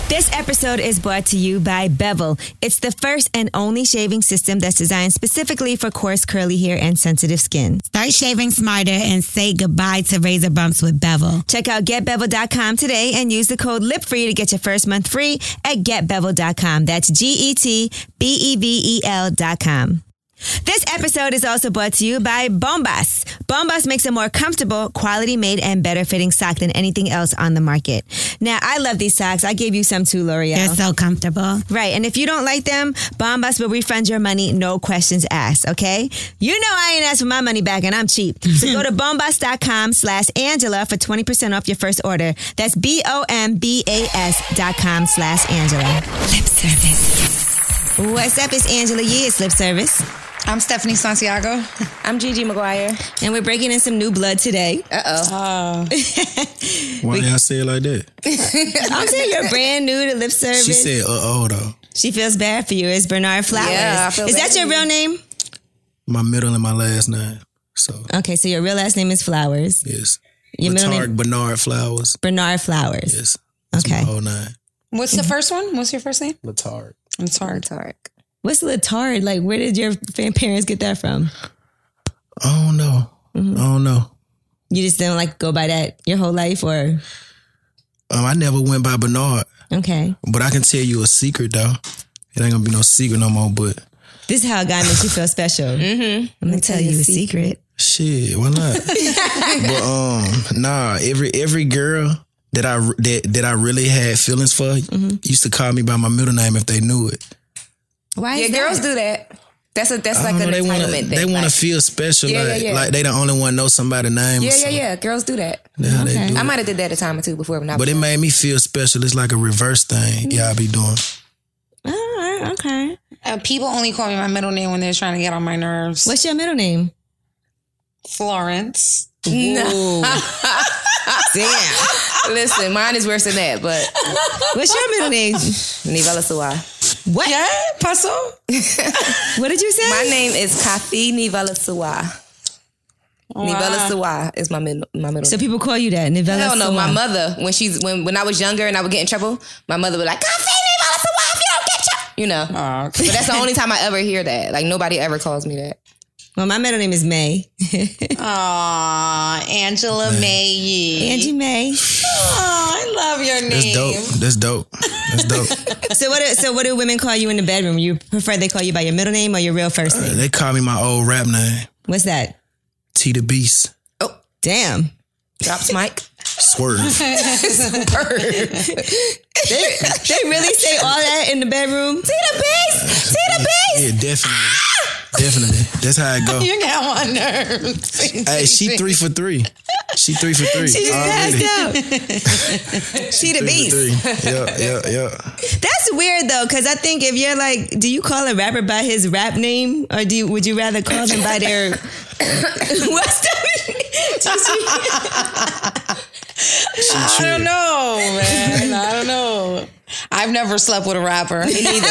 This episode is brought to you by Bevel. It's the first and only shaving system that's designed specifically for coarse, curly hair and sensitive skin. Start shaving smarter and say goodbye to razor bumps with Bevel. Check out GetBevel.com today and use the code LIPFREE to get your first month free at GetBevel.com. That's GetBevel.com. This episode is also brought to you by Bombas. Bombas makes a more comfortable, quality-made, and better-fitting sock than anything else on the market. Now, I love these socks. I gave you some too, L'Oreal. They're so comfortable. Right, and if you don't like them, Bombas will refund your money, no questions asked, okay? You know I ain't asked for my money back, and I'm cheap. So go to bombas.com/Angela for 20% off your first order. That's BOMBAS.com/Angela. Lip service. What's up? It's Angela Yee. It's Lip Service. I'm Stephanie Santiago. I'm Gigi McGuire. And we're breaking in some new blood today. Uh-oh. Why y'all say it like that? I'm saying you're brand new to Lip Service. She said, though. She feels bad for you. It's Bernard Flowers. Yeah, I feel Is bad that your for real you. name? My middle and my last name. So, Okay, so your real last name is Flowers. yes. Your middle Letard name? Bernard Flowers. Bernard Flowers. Yes. That's Okay. my whole name. What's the first one? What's your first name? Letard. It's hard. Tarek. What's Letard? Like, where did your parents get that from? I don't know. Mm-hmm. I don't know. You just didn't like go by that your whole life, or? I never went by Bernard. Okay. But I can tell you a secret, though. It ain't gonna be no secret no more, but This is how a guy makes you feel special. Mm-hmm. I'm going to tell you a secret. shit, why not? But nah, every girl that I really had feelings for used to call me by my middle name if they knew it. Why Yeah, is that? girls do that. That's I like don't an know, entitlement thing. they want to like, feel special, Yeah. like they the only one know somebody's name. or something. yeah. Girls do that. That's how they Okay. do I it. might have did that a time or two before. But it made me feel special. It's like a reverse thing y'all be doing. All right, okay. People only call me my middle name when they're trying to get on my nerves. What's your middle name? Florence. Ooh. Damn. Listen, mine is worse than that, but What's your middle name? Nivela Suwa. What? Yeah, Paso. What did you say? My name is Kafi Nivela Suwa. Nivela Suwa is my middle So name. people call you that, Nivela Hell no, Suwa. my mother, when I was younger and I would get in trouble, my mother would be like, Kafi Nivela Suwa, if you don't get you know. Oh, okay. But that's the only time I ever hear that. Like, nobody ever calls me that. Well, my middle name is May. Aw, Angela May Yee. Angie May. Aw, I love your name. That's dope. So what do women call you in the bedroom? You prefer they call you by your middle name or your real first name? They call me my old rap name, What's that? T the Beast. Oh, Damn. drops mic. Swerve. They really say all that in the bedroom? See the beast! Yeah, definitely. That's how it go. You get on my nerves. Hey, she 3 for 3. She 3 for 3. She just passed out. She the 3 beast. for 3. Yeah. That's weird though, because I think if you're like, do you call a rapper by his rap name, or would you rather call them by their? What's the? I don't know, man. I don't know. I've never slept with a rapper. Me neither.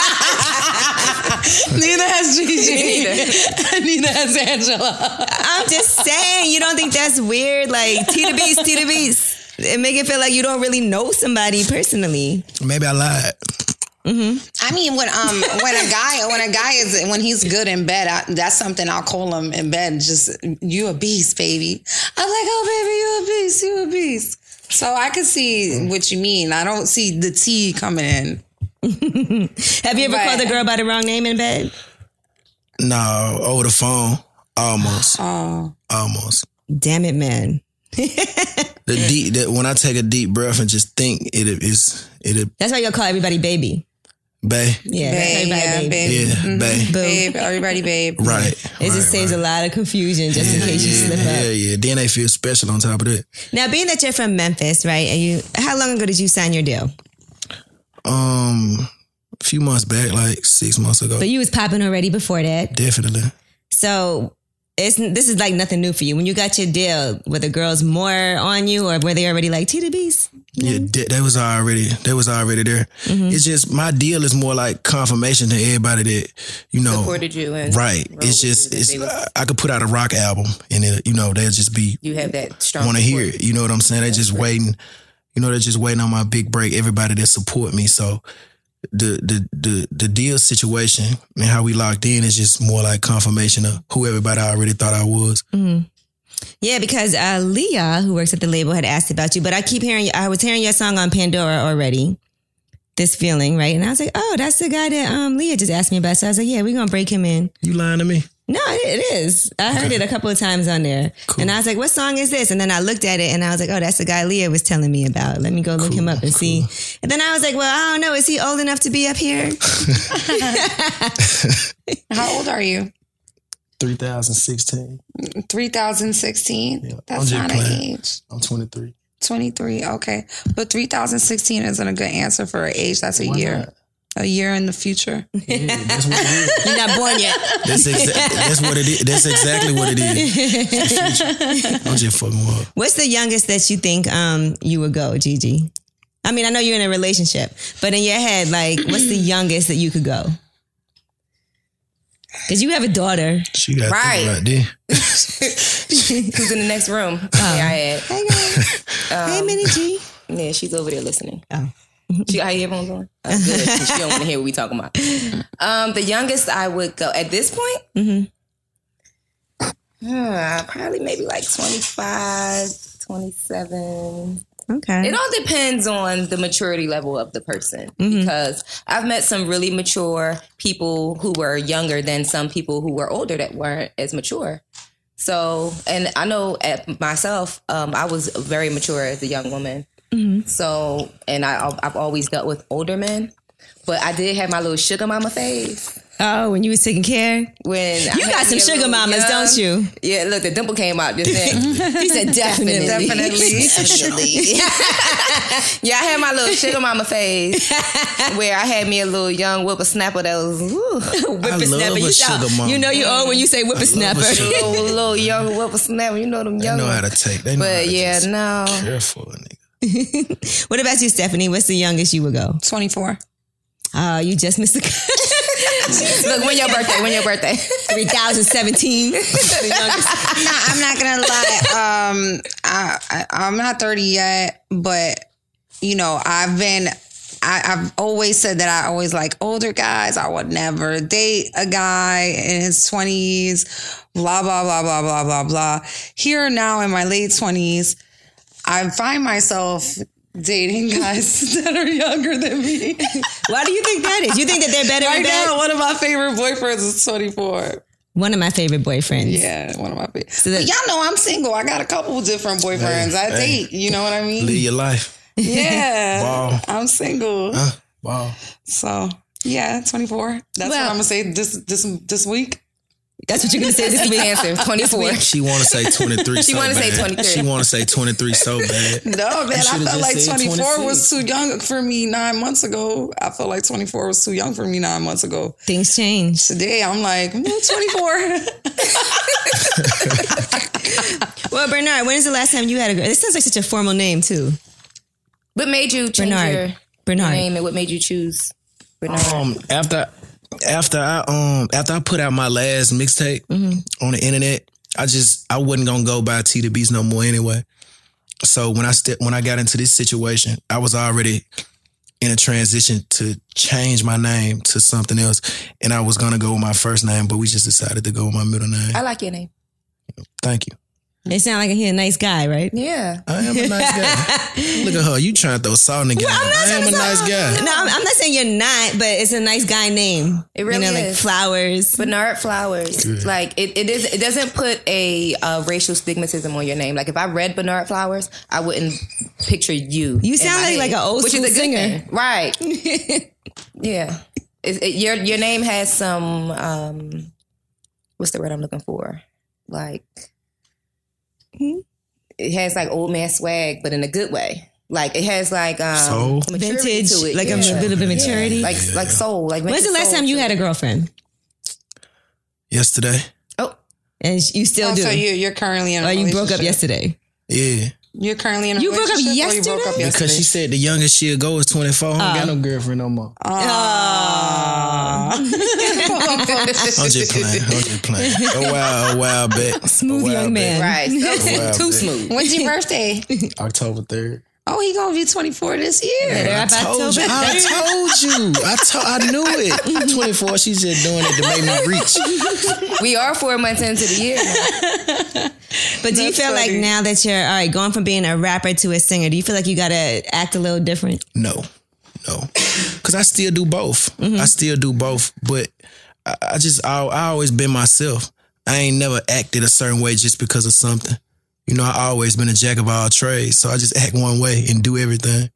Neither has Gigi. Neither has Angela. I'm just saying, you don't think that's weird? Like T the beast. It make it feel like you don't really know somebody personally. Maybe I lied. I mean, when a guy is when he's good in bed, that's something I'll call him in bed. Just you a beast, baby. I'm like, oh baby, you a beast. So I can see what you mean. I don't see the T coming in. Have you ever Right. called a girl by the wrong name in bed? No, over the phone. Almost. Oh, Almost. Damn it, man. When I take a deep breath and just think, it'll That's why you'll call everybody baby. bae. Yeah, that's everybody baby. Yeah, bae. Boo. babe, everybody, babe. Right. It just saves a lot of confusion just in case you slip up. Yeah. Then they feel special on top of that. Now, being that you're from Memphis, right? And how long ago did you sign your deal? A few months back, like 6 months ago. But you was popping already before that. Definitely. So this is like nothing new for you. When you got your deal, were the girls more on you, or were they already like T the Beast? Yeah, they was already there. It's just my deal is more like confirmation to everybody that Supported you. And right. wrote It's with just you, it's they was- I could put out a rock album and it they'll just be you have that strong want to hear support. it. You know what I'm saying? They just waiting. they're just waiting on my big break. Everybody that support me. So the deal situation and how we locked in is just more like confirmation of who everybody already thought I was. Mm-hmm. Yeah, because Leah, who works at the label, had asked about you, but I was hearing your song on Pandora already. This feeling, right? And I was like, oh, that's the guy that Leah just asked me about. So I was like, yeah, we're gonna break him in. You lying to me? No, it is. I heard it a couple of times on there. Cool. And I was like, what song is this? And then I looked at it and I was like, oh, that's the guy Leah was telling me about. Let me go look him up and see. And then I was like, well, I don't know. Is he old enough to be up here? How old are you? 3016. 3016? Yeah, that's not an age. I'm 23. 23, okay. But 3016 isn't a good answer for an age. That's a year. Not? A year in the future. Yeah, that's what it is. You're not born yet. That's what it is. That's exactly what it is. I'm just fucking up. What's the youngest that you think you would go, Gigi? I mean, I know you're in a relationship, but in your head, like, what's the youngest that you could go? Because you have a daughter. She got right. Right there. Who's in the next room? Yeah, I had. Hey, guys. Hey, Minnie G. Yeah, she's over there listening. Oh. She got everyone going? Oh, good. 'Cause she don't want to hear what we talking about. The youngest I would go at this point, probably maybe like 25, 27. Okay. It all depends on the maturity level of the person, because I've met some really mature people who were younger than some people who were older that weren't as mature. So, and I know at myself, I was very mature as a young woman. So, and I've always dealt with older men, but I did have my little sugar mama phase. Oh, when you was taking care? When you got some sugar mamas, don't you? Yeah, look, the dimple came out just then. He said definitely. Yeah, I had my little sugar mama phase where I had me a little young whippersnapper that was whippersnapper. You know you old when you say whippersnapper. little young whippersnapper. You know them young. They know how to take. They know but how to yeah, no. Careful, nigga. What about you, Stephanie? What's the youngest you would go? 24. You just missed the. Look, when your birthday? 3017. I'm not gonna lie. I'm not 30 yet, but you know, I've always said that I always like older guys. I would never date a guy in his 20s. Blah blah blah blah blah blah blah. Here now in my late 20s, I find myself dating guys that are younger than me. Why do you think that is? You think that they're better right in bed? now, one of my favorite boyfriends is 24. One of my favorite boyfriends. Yeah, one of my favorite. So y'all know I'm single. I got a couple different boyfriends. I date. You know what I mean? Live your life. Yeah. Wow. I'm single. Wow. So yeah, 24. That's what I'm gonna say this week. That's what you're going to say this week. Answer 24. She want to say 23. She want to say 23. She want to say 23 so bad. No, man, I felt like 24 26. was too young for me 9 months ago. I felt like 24 was too young for me 9 months ago. Things change. Today, I'm like, 24. Well, Bernard, when is the last time you had a girl? This sounds like such a formal name, too. What made you change your name, and what made you choose Bernard? After I put out my last mixtape on the internet, I wasn't gonna go by T the Beast no more anyway. So when I got into this situation, I was already in a transition to change my name to something else, and I was gonna go with my first name, but we just decided to go with my middle name. I like your name. Thank you. It sounds like he's a nice guy, right? Yeah. I am a nice guy. Look at her. You trying to throw salt in the game. I am a nice guy. No, I'm not saying you're not, but it's a nice guy name. It really is. Like Flowers. Bernard Flowers. Good. Like it doesn't put a racial stigmatism on your name. Like if I read Bernard Flowers, I wouldn't picture you. You sound like an old school singer. Thing. Right. Yeah. Your name has some, what's the word I'm looking for? Like, it has like old man swag, but in a good way. Like it has like soul, vintage, to it. Like a bit of maturity, like soul. Like when's the last time you had a girlfriend? Yesterday. Oh, and you still do. So you're currently in a relationship. You broke up yesterday. Yeah. You're currently in a relationship. You broke up yesterday? Or you broke up yesterday? Because she said the youngest she'll go is 24. I don't got no girlfriend no more. I'm just playing. A while back. Smooth young man. Right. Too smooth. When's your birthday? October 3rd. Oh, he gonna be 24 this year. I told you. I knew it. 24. She's just doing it to make me reach. We are 4 months into the year now. But do you feel like now that you're all right, going from being a rapper to a singer, do you feel like you gotta act a little different? No, because I still do both. Mm-hmm. I still do both, but I always been myself. I ain't never acted a certain way just because of something. You know, I always been a jack of all trades, so I just act one way and do everything.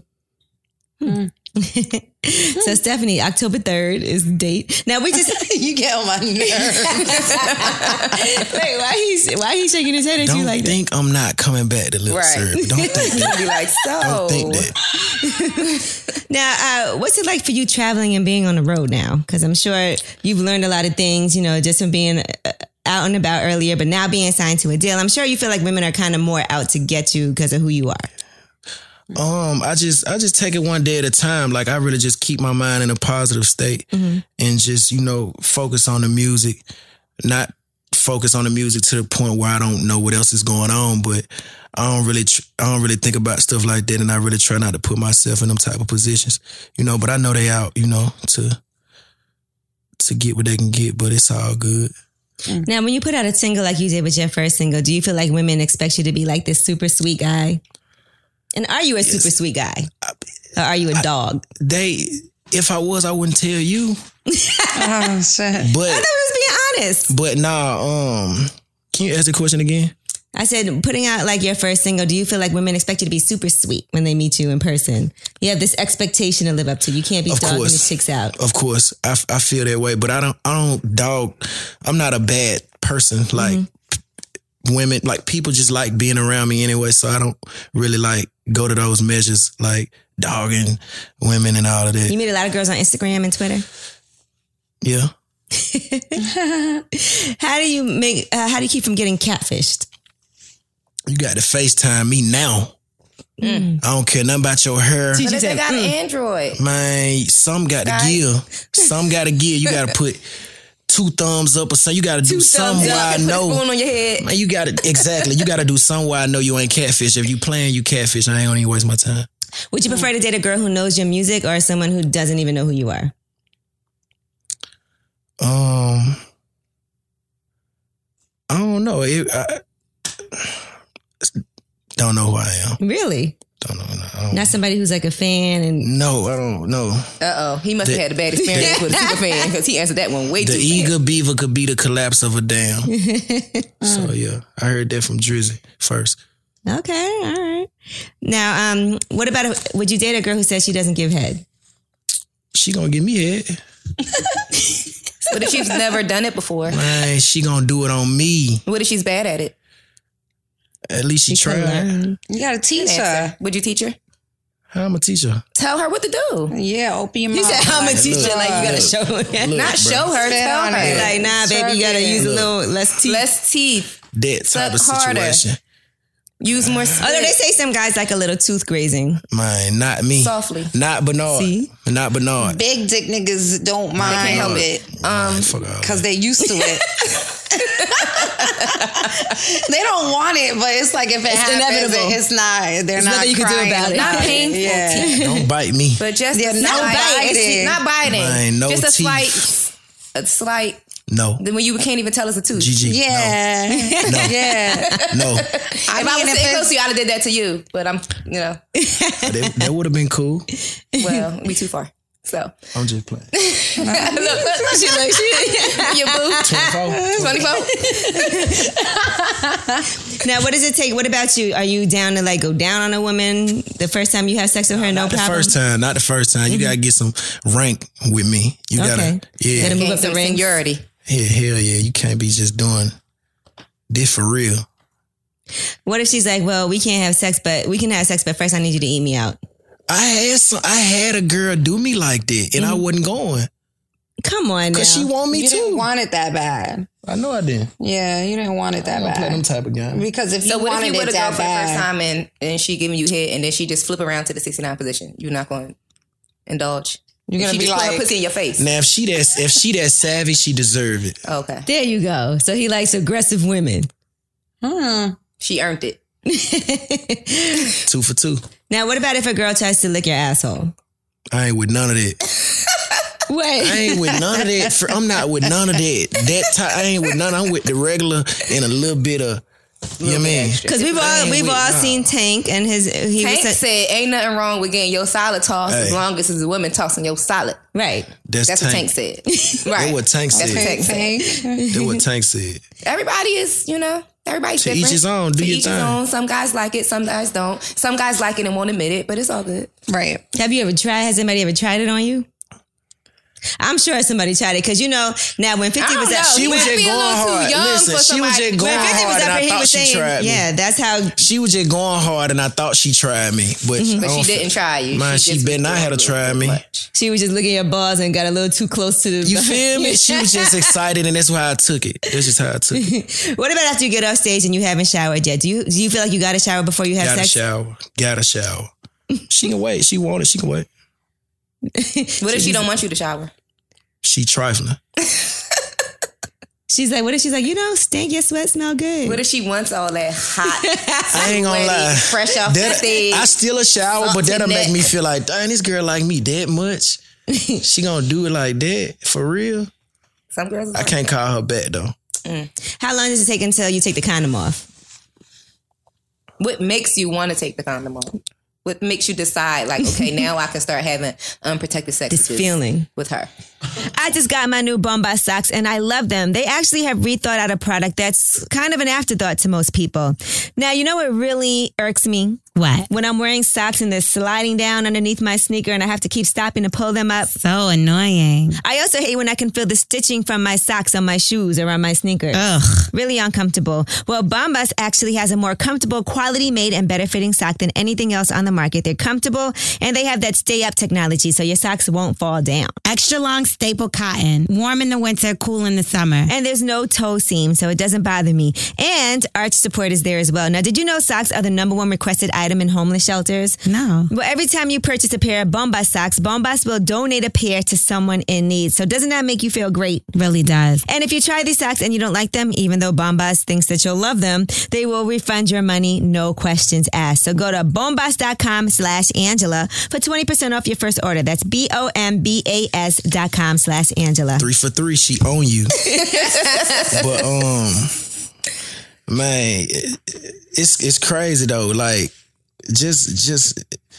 So Stephanie, October 3rd is the date. Now we just You get on my nerves. wait. Why he shaking his head at you Don't like that? think I'm not coming back to Lip Right. Service. Don't think that. Be like, so. Don't think that. Now, what's it like for you traveling and being on the road now? Because I'm sure you've learned a lot of things, you know, just from being out and about earlier, but now being signed to a deal. I'm sure you feel like women are kind of more out to get you because of who you are. I just take it one day at a time. Like I really just keep my mind in a positive state and just, you know, focus on the music, not focus on the music to the point where I don't know what else is going on, but I don't really think about stuff like that, and I really try not to put myself in them type of positions, you know, but I know they out, you know, to get what they can get, but it's all good. Now, when you put out a single like you did with your first single, do you feel like women expect you to be like this super sweet guy? And are you a super sweet guy? Or are you a dog? If I was, I wouldn't tell you. Oh, shit. I thought we was being honest. But nah, can you ask the question again? I said, putting out like your first single, do you feel like women expect you to be super sweet when they meet you in person? You have this expectation to live up to. You can't be dogging the chicks out. Of course, I feel that way, but I don't dog. I'm not a bad person. Like women, like people just like being around me anyway, so I don't really like go to those measures like dogging women and all of that. You meet a lot of girls on Instagram and Twitter. Yeah. How do you keep from getting catfished? You got to FaceTime me now. I don't care nothing about your hair. But if they got an Android. Man, some got to give. Some got to give. You got to put 2 thumbs up or something. You got to do something where I know. Put a spoon on your head. Man, you got to, exactly. You got to do something where I know you ain't catfish. If you playing, you catfish. I ain't gonna even waste my time. Would you prefer to date a girl who knows your music or someone who doesn't even know who you are? I don't know. Don't know who I am. Really? Don't know. No, Not somebody who's like a fan and no, I don't know. He must have had a bad experience with a super fan because he answered that one way too The fast. eager beaver could be the collapse of a dam. So yeah, I heard that from Drizzy first. Okay, all right. Now, what about would you date a girl who says she doesn't give head? She gonna give me head. What if she's never done it before? Man, she gonna do it on me. What if she's bad at it? At least she tried. You gotta teach her. Would you teach her? How I'm a teacher? Tell her what to do. Yeah, open your mouth. You said I'm a teacher, look, like you gotta look, show her. look, Not bro. show her, tell on her. it. Like, nah, baby, you gotta use a little less teeth. Less teeth. That type of Suck harder. situation. Use more spit. Although they say some guys like a little tooth grazing. Man, not me. Softly. Not Bernard. See? Not Bernard. Big dick niggas don't mind help it Fuck all because they used to it. They don't want it, but it's like if it happens, inevitable. it's not. They're not nothing you can do crying about it. Not painful. Yeah. Don't bite me. But just Yeah, a not slight- biting. Not biting. Man, no just a teeth. slight. No. Then when you can't even tell it's a tooth. GG. Yeah. No. Yeah. No. If I was sitting close to you, I'd have did that to you. But I'm, That would have been cool. well, it'd be too far. So, I'm just playing. your boo, 24. Now, what does it take? What about you? Are you down to like go down on a woman the first time you have sex with her? No Not the problem. first time. Not the first time. You gotta get some rank with me. You gotta, Okay. yeah. Gotta move Gain up the some ranks. seniority. Yeah, hell yeah. You can't be just doing this for real. What if she's like, well, we can't have sex, but we can have sex, but first I need you to eat me out. I had a girl do me like that, and I wasn't going Come on now. because she want me You didn't too. want it that bad. I know I didn't. Yeah, you didn't want it that I don't play them bad. type of game. Because if you So what if wanted you would it have gone that for the first bad, time and she giving you head and then she just flip around to the 69 position? You're not going to indulge. you're gonna She be just put her like, pussy in your face. Now if she that savvy, she deserve it. Okay, There you go. So he likes aggressive women. she earned it. 2 for 2. Now, what about if a girl tries to lick your asshole? I ain't with none of that. Wait. I ain't with none of that. I'm not with none of that. I ain't with none. I'm with the regular and a little bit of, you know what I mean? Because we've all seen Tank and Tank said ain't nothing wrong with getting your salad tossed as long as it's a woman tossing your salad. Right. That's what Tank said. Right. That's what Tank said. That's what Tank said. Everybody is, everybody's to different. each his own. Do to your each thing. his own. Some guys like it, some guys don't. Some guys like it and won't admit it, but it's all good. Right. Have you ever tried? Has anybody ever tried it on you? I'm sure somebody tried it because now when 50 was up, she was just going hard. Listen, she was just going hard, and I thought she tried me. Yeah, that's how she was just going hard, and I thought she tried me, but she didn't try you. Man, she better not have to try me. She was just looking at your balls and got a little too close to the. You feel me? She was just excited, and that's how I took it. That's just how I took it. What about after you get off stage and you haven't showered yet? Do you feel like you got to shower before you have sex? Gotta shower. She can wait. She want it. She can wait. What if she don't want you to shower? She trifling. She's like, what if she's like, stink, your sweat smell good. What if she wants all that hot, I ain't gonna lie. fresh off the stage? I still a shower, but that'll make me feel like, dang, this girl like me that much. She gonna do it like that for real. Some girls. I can't call her back though. How long does it take until you take the condom off? What makes you want to take the condom off? What makes you decide, like, okay, now I can start having unprotected sex this feeling with her? I just got my new Bombas socks and I love them. They actually have rethought out a product that's kind of an afterthought to most people. Now, you know what really irks me? What? When I'm wearing socks and they're sliding down underneath my sneaker and I have to keep stopping to pull them up. So annoying. I also hate when I can feel the stitching from my socks on my shoes or on my sneakers. Ugh. Really uncomfortable. Well, Bombas actually has a more comfortable, quality made and better fitting sock than anything else on the market. They're comfortable and they have that stay up technology so your socks won't fall down. Extra long staple cotton. Warm in the winter, cool in the summer. And there's no toe seam, so it doesn't bother me. And arch support is there as well. Now, did you know socks are the #1 requested item in homeless shelters? No. Well, every time you purchase a pair of Bombas socks, Bombas will donate a pair to someone in need. So doesn't that make you feel great? Really does. And if you try these socks and you don't like them, even though Bombas thinks that you'll love them, they will refund your money, no questions asked. So go to bombas.com/Angela for 20% off your first order. That's BOMBAS.com/Angela. 3 for 3, she own you. But man, it's crazy though. Like just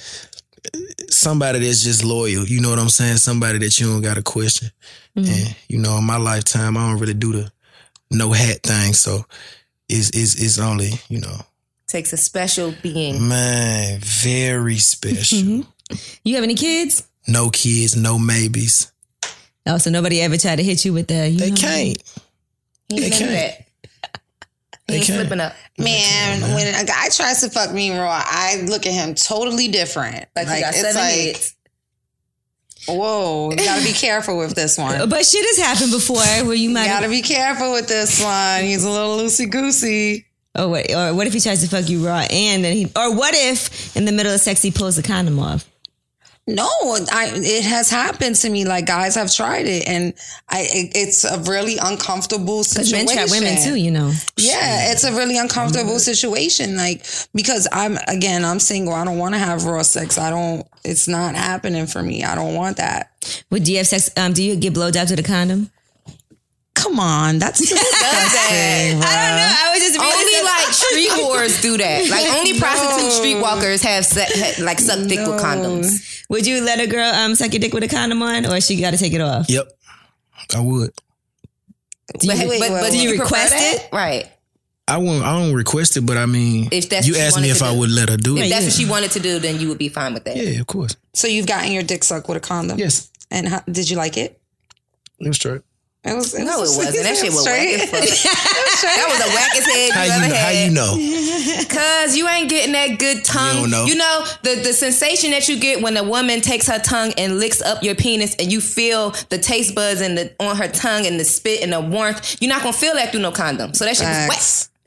somebody that's just loyal. You know what I'm saying? Somebody that you don't got to question. And in my lifetime, I don't really do the no hat thing. So it's only Takes a special being. Man, very special. You have any kids? No kids, no maybes. Oh, so nobody ever tried to hit you with the... They can't. They can't. He ain't slipping up. Man, when a guy tries to fuck me raw, I look at him totally different. Like you got 7 hits. Whoa, you gotta be careful with this one. But shit has happened before where you might... You gotta be careful with this one. He's a little loosey-goosey. Oh, wait. Or what if he tries to fuck you raw and then or what if in the middle of sex he pulls the condom off? No, it has happened to me. Like guys have tried it, and it's a really uncomfortable situation. Men try women too, Yeah, it's a really uncomfortable situation. Like because I'm single. I don't want to have raw sex. It's not happening for me. I don't want that. Well, do you have sex? Do you get blowjobs with a condom? Come on, that's disgusting. I don't know. I was just only like street whores do that. Like only prostitute streetwalkers have suck dick with condoms. Would you let a girl suck your dick with a condom on, or she got to take it off? Yep, I would. Do you request it? Right. I don't request it, but I mean, if that's you asked me if I would let her do it. If that's what she wanted to do, then you would be fine with that. Yeah, of course. So you've gotten your dick sucked with a condom? Yes. And did you like it? It was straight. It wasn't. That shit was whack as fuck. That was the wackest head you ever had. How you know? Cause you ain't getting that good tongue. You don't know. The sensation that you get when a woman takes her tongue and licks up your penis, and you feel the taste buds on her tongue and the spit and the warmth. You're not gonna feel that through no condom. So that shit was wet.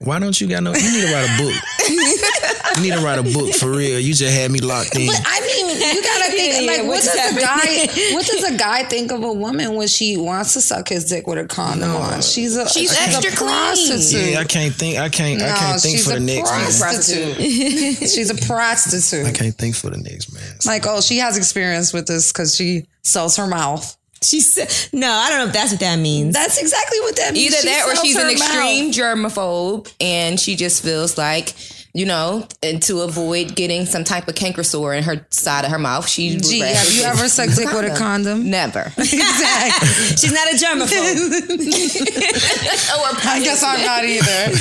Why don't you got no? You need to write a book. You need to write a book for real. You just had me locked in. But I mean, you gotta think like, what does a guy think of a woman when she wants to suck his dick with a condom on? She's extra a prostitute. Yeah, I can't think for the next man. She's a prostitute. I can't think for the next man. Like, oh, she has experience with this because she sells her mouth. She said, no, I don't know if that's what that means. That's exactly what that means. Either that or she's an extreme mouth. germaphobe and she just feels like, you know, and to avoid getting some type of canker sore in her side of her mouth, she would rather have you ever sucked dick with a condom? Never. Exactly. She's not a germaphobe. I guess I'm not either.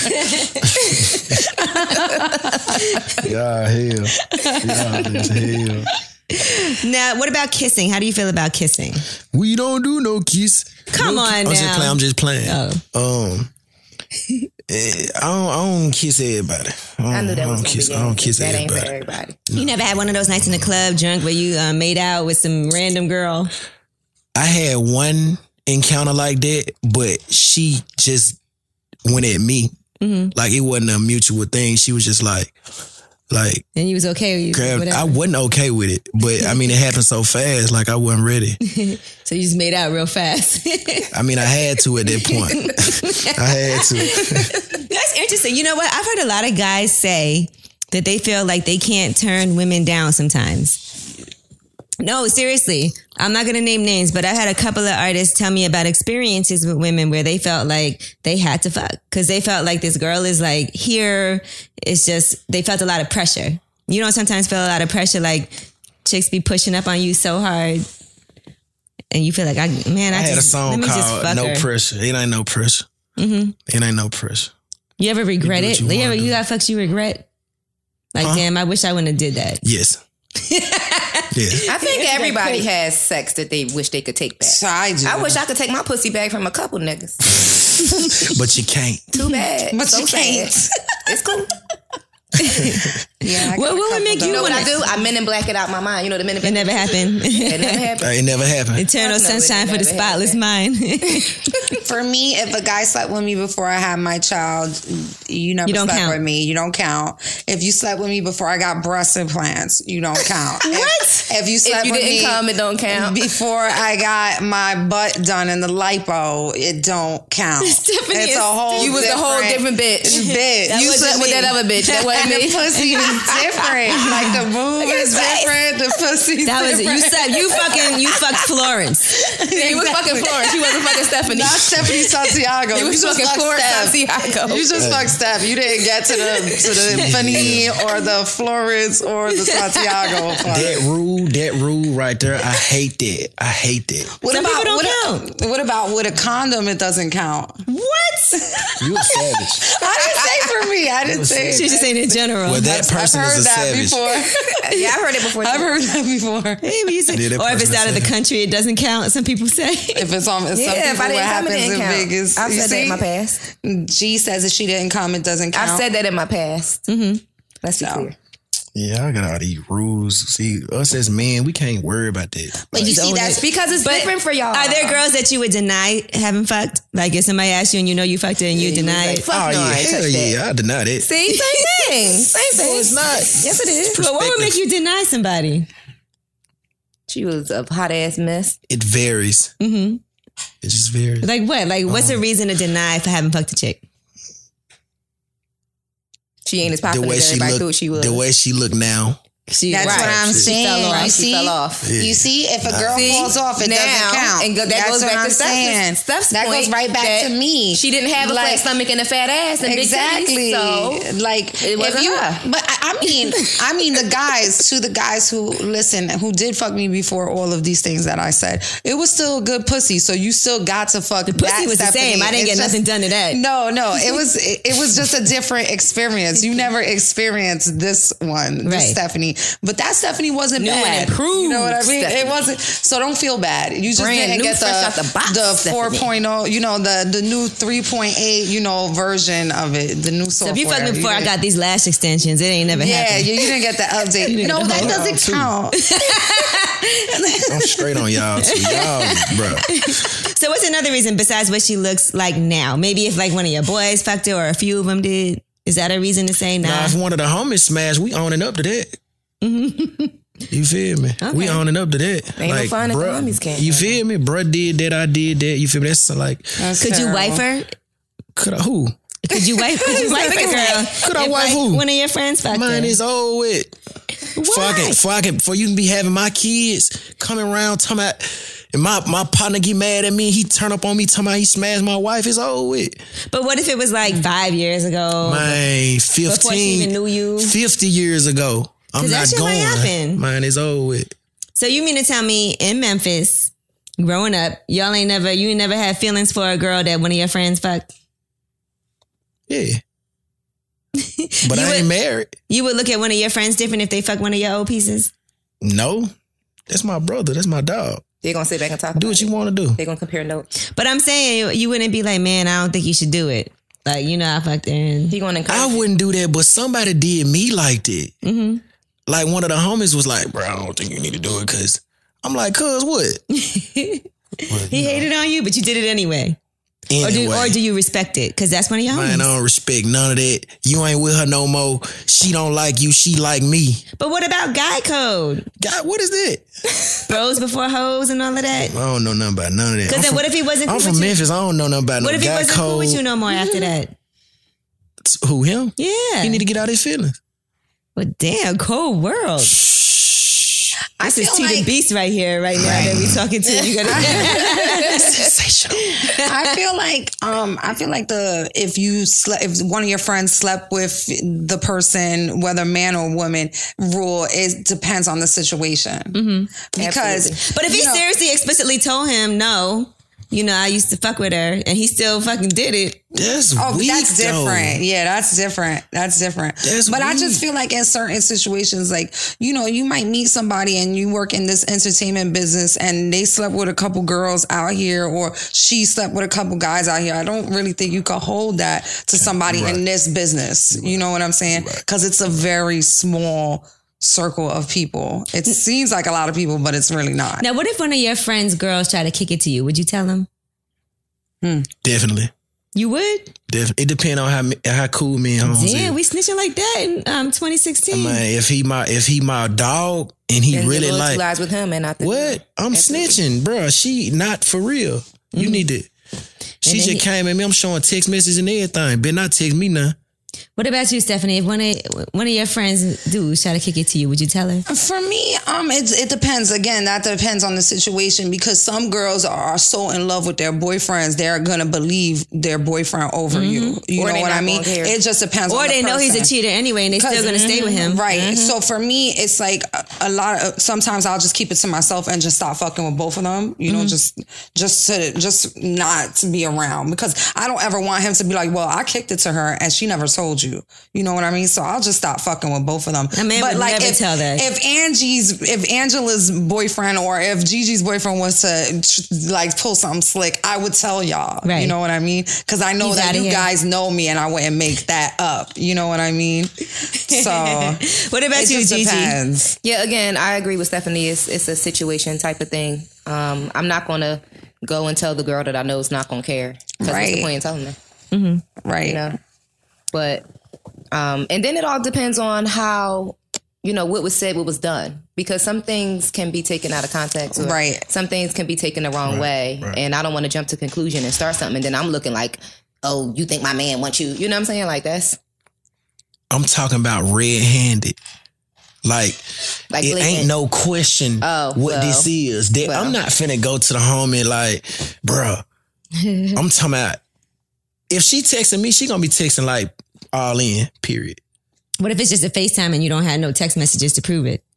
Yeah, hell. Now, what about kissing? How do you feel about kissing? We don't do no kiss. Come on now. I'm just playing. Oh. I don't kiss everybody. I knew that was I don't kiss that everybody. ain't for everybody. You never had one of those nights in the club drunk where you made out with some random girl? I had one encounter like that, but she just went at me. Mm-hmm. Like it wasn't a mutual thing. She was just like, and you was okay with you? Grabbed, I wasn't okay with it, but I mean, it happened so fast, like I wasn't ready. So you just made out real fast. I mean, I had to at that point. I had to. That's interesting. You know what? I've heard a lot of guys say that they feel like they can't turn women down sometimes. No, seriously. I'm not going to name names, but I had a couple of artists tell me about experiences with women where they felt like they had to fuck because they felt like this girl is like here. It's just, they felt a lot of pressure. You don't sometimes feel a lot of pressure, like chicks be pushing up on you so hard and you feel like, I had a song called No Pressure. It ain't no pressure. Mm-hmm. It ain't no pressure. You ever regret it? You got fucks you regret? Like, damn, I wish I wouldn't have did that. Yes. Yeah. I think everybody has sex that they wish they could take back. So I do. I wish I could take my pussy back from a couple niggas. But you can't. Too bad. But you can't. It's cool. Yeah. What would make you know what I do? I Men in Black it out my mind. You know the Men in Black. It never happened. It never happened. It never happened. Eternal sunshine for the spotless mind. For me, if a guy slept with me before I had my child, you never slept count. with me. You don't count. If you slept with me before I got breast implants, you don't count. What? If you slept with me, come, it don't count. Before I got my butt done in the lipo, it don't count. Stephanie It's a whole. You was a whole different bitch. You slept with that other bitch. That wasn't and me. the pussy is different. Like the move is different. The pussy's That was different. it. You fucked Florence. He was fucking Florence. She wasn't fucking Stephanie. Not Stephanie Santiago. He was You just fucking fucked Florence Steph. Santiago. You just fucked Steph. You didn't get to the Fanny or the Florence or the Santiago part. That rule right there, I hate that. What Some about people don't count. What about with a condom? It doesn't count. What? You a savage. I didn't say for me. I didn't say. She's just saying in general. Well, that person I've heard is a that savage. before. Yeah, I've heard it before. I've heard that before. Maybe you say, Yeah, that or if person it's out of the is country, it doesn't count. Some people say. If it's on, some Yeah, if people, I didn't what come, it happens didn't in count. Vegas? I've You said that in see? my past. G says if she didn't come, it doesn't count. I've said that in my past. Mm-hmm. Let's be clear. Yeah, I got all these rules. See, us as men, we can't worry about that. But you see, that's Because it's different for y'all. Are there girls that you would deny having fucked? Like if somebody asked you and you know you fucked it and you deny it? Fuck Oh no, I yeah, ain't hell touch that. yeah, I deny that. See, same thing. Same thing. No, it's not. Yes, it is. But what would make you deny somebody? She was a hot ass mess. It varies. Mm-hmm. It just varies. Like what? Like what's a reason to deny for having fucked a chick? She ain't as The popular way as she everybody look, thought she was. the way she look now. That's what I'm saying. You see, She fell off. You see, if a girl falls off, it doesn't count. And that That's goes what back I'm to saying. Steph's That point goes right back that to me. She didn't have a flat stomach and a fat ass and Exactly. big titties, so like it wasn't if you, her. but I mean the guys who listen, who did fuck me before all of these things that I said, it was still a good pussy. So you still got to fuck. The pussy was the same. I didn't get nothing done to that. No, it was just a different experience. You never experienced this one, this Right. Stephanie. But that Stephanie wasn't New and bad. improved You know what I mean? Stephanie. It wasn't. So don't feel bad. You just Brand didn't new, get fresh out the box, the Stephanie. 4.0. You know the new 3.8. Version of it. The new So software. if you fucked me before I didn't- got these lash extensions, it ain't never yeah, happened. you didn't get the update. No, that doesn't count. I'm straight on y'all too. Y'all, bro. So what's another reason besides what she looks like now? Maybe if like one of your boys fucked her or a few of them did. Is that a reason to say nah? Nah, if one of the homies smashed, we owning up to that. You feel me? Okay. We owning up to that. Ain't no fun if the bruh, homies can't. You feel me? Bruh did that, I did that. You feel me? That's like, Could you wife her? could I, who? Could you wife a girl? Could I if, wife like, who? One of your friends fucked her. Mine is old with. For you can be having my kids coming around talking about, and my partner get mad at me, he turn up on me talking about he smashed my wife, it's old with. But what if it was like 5 years ago? Man, 15. Before she even knew you? 50 years ago. I'm 'Cause that not shit might going. happen. Mine is old with. So you mean to tell me in Memphis, growing up, you ain't never had feelings for a girl that one of your friends fucked? Yeah. But You I ain't would- married. You would look at one of your friends different if they fuck one of your old pieces? No. That's my brother. That's my dog. They're going to sit back and talk Do about what it. you want to do. They're going to compare notes. But I'm saying you wouldn't be like, man, I don't think you should do it. Like, you know, I fucked her and He going to encourage I you. wouldn't do that, but somebody did me like that. Mm-hmm. Like one of the homies was like, bro, I don't think you need to do it because I'm like, cuz what? he hated on you, but you did it anyway. Anyway, Or do you respect it? Because that's one of your homies. man, I don't respect none of that. You ain't with her no more. She don't like you. She like me. But what about guy code? God, what is that? Bros before hoes and all of that? I don't know nothing about none of that. Because then what if he wasn't cool I'm with from you? Memphis. I don't know nothing about What no if he guy wasn't cool code. with you no more after that? Who, him? Yeah. He need to get out his feelings. Well, damn, cold world. This is feel T the like- Beast right here, right now that we talking to. You gotta Sensational. I feel like if one of your friends slept with the person, whether man or woman, rule it depends on the situation. Because Absolutely. But if he you know, seriously explicitly told him no, you know, I used to fuck with her and he still fucking did it. That's weak, that's different. though. Yeah, that's different. That's but I weak. just feel like in certain situations, like, you know, you might meet somebody and you work in this entertainment business and they slept with a couple girls out here or she slept with a couple guys out here. I don't really think you could hold that to somebody in this business. You know what I'm saying? Because it's a very small circle of people. It seems like a lot of people, but it's really not. Now, what if one of your friends' girls try to kick it to you? Would you tell him? Definitely. You would? It depends on how cool me and homies Damn, is. we snitching like that in 2016. Man, if he my dog and he And really the loyalty like lies with him and not the what? I'm snitching, bro. She not for real. You need to. She then just came at me. I'm showing text messages and everything. Better not text me now. What about you, Stephanie? If one of your friends dudes try to kick it to you, would you tell her? For me, it depends. Again, that depends on the situation because some girls are so in love with their boyfriends, they're gonna believe their boyfriend over you. You Or know they what I not mean? gonna care. It just depends. Or on they the know he's a person. cheater anyway and they still gonna stay with him. Right. So for me, it's like a lot of sometimes I'll just keep it to myself and just stop fucking with both of them. You know, just not to be around because I don't ever want him to be like, well, I kicked it to her and she never told you. You know what I mean? So I'll just stop fucking with both of them. A man would never tell that. If Angela's boyfriend or if Gigi's boyfriend was to like pull something slick, I would tell y'all. Right. You know what I mean? Because I know He's that outta you here. guys know me and I wouldn't make that up. You know what I mean? So What about it you, just Gigi? depends. Yeah, again, I agree with Stephanie. It's a situation type of thing. I'm not going to go and tell the girl that I know is not going to care. Because what's the Right. point in telling her? Right. You know? But, and then it all depends on how, you know, what was said, what was done. Because some things can be taken out of context. Or Right. some things can be taken the wrong way. right. And I don't want to jump to conclusion and start something. And then I'm looking like, oh, you think my man wants you. You know what I'm saying? Like I'm talking about red-handed. Like it blatant. ain't no question Oh, what well, this is. well. I'm not finna go to the homie like, bruh. I'm talking about if she texting me, she gonna be texting like all in, period. What if it's just a FaceTime and you don't have no text messages to prove it?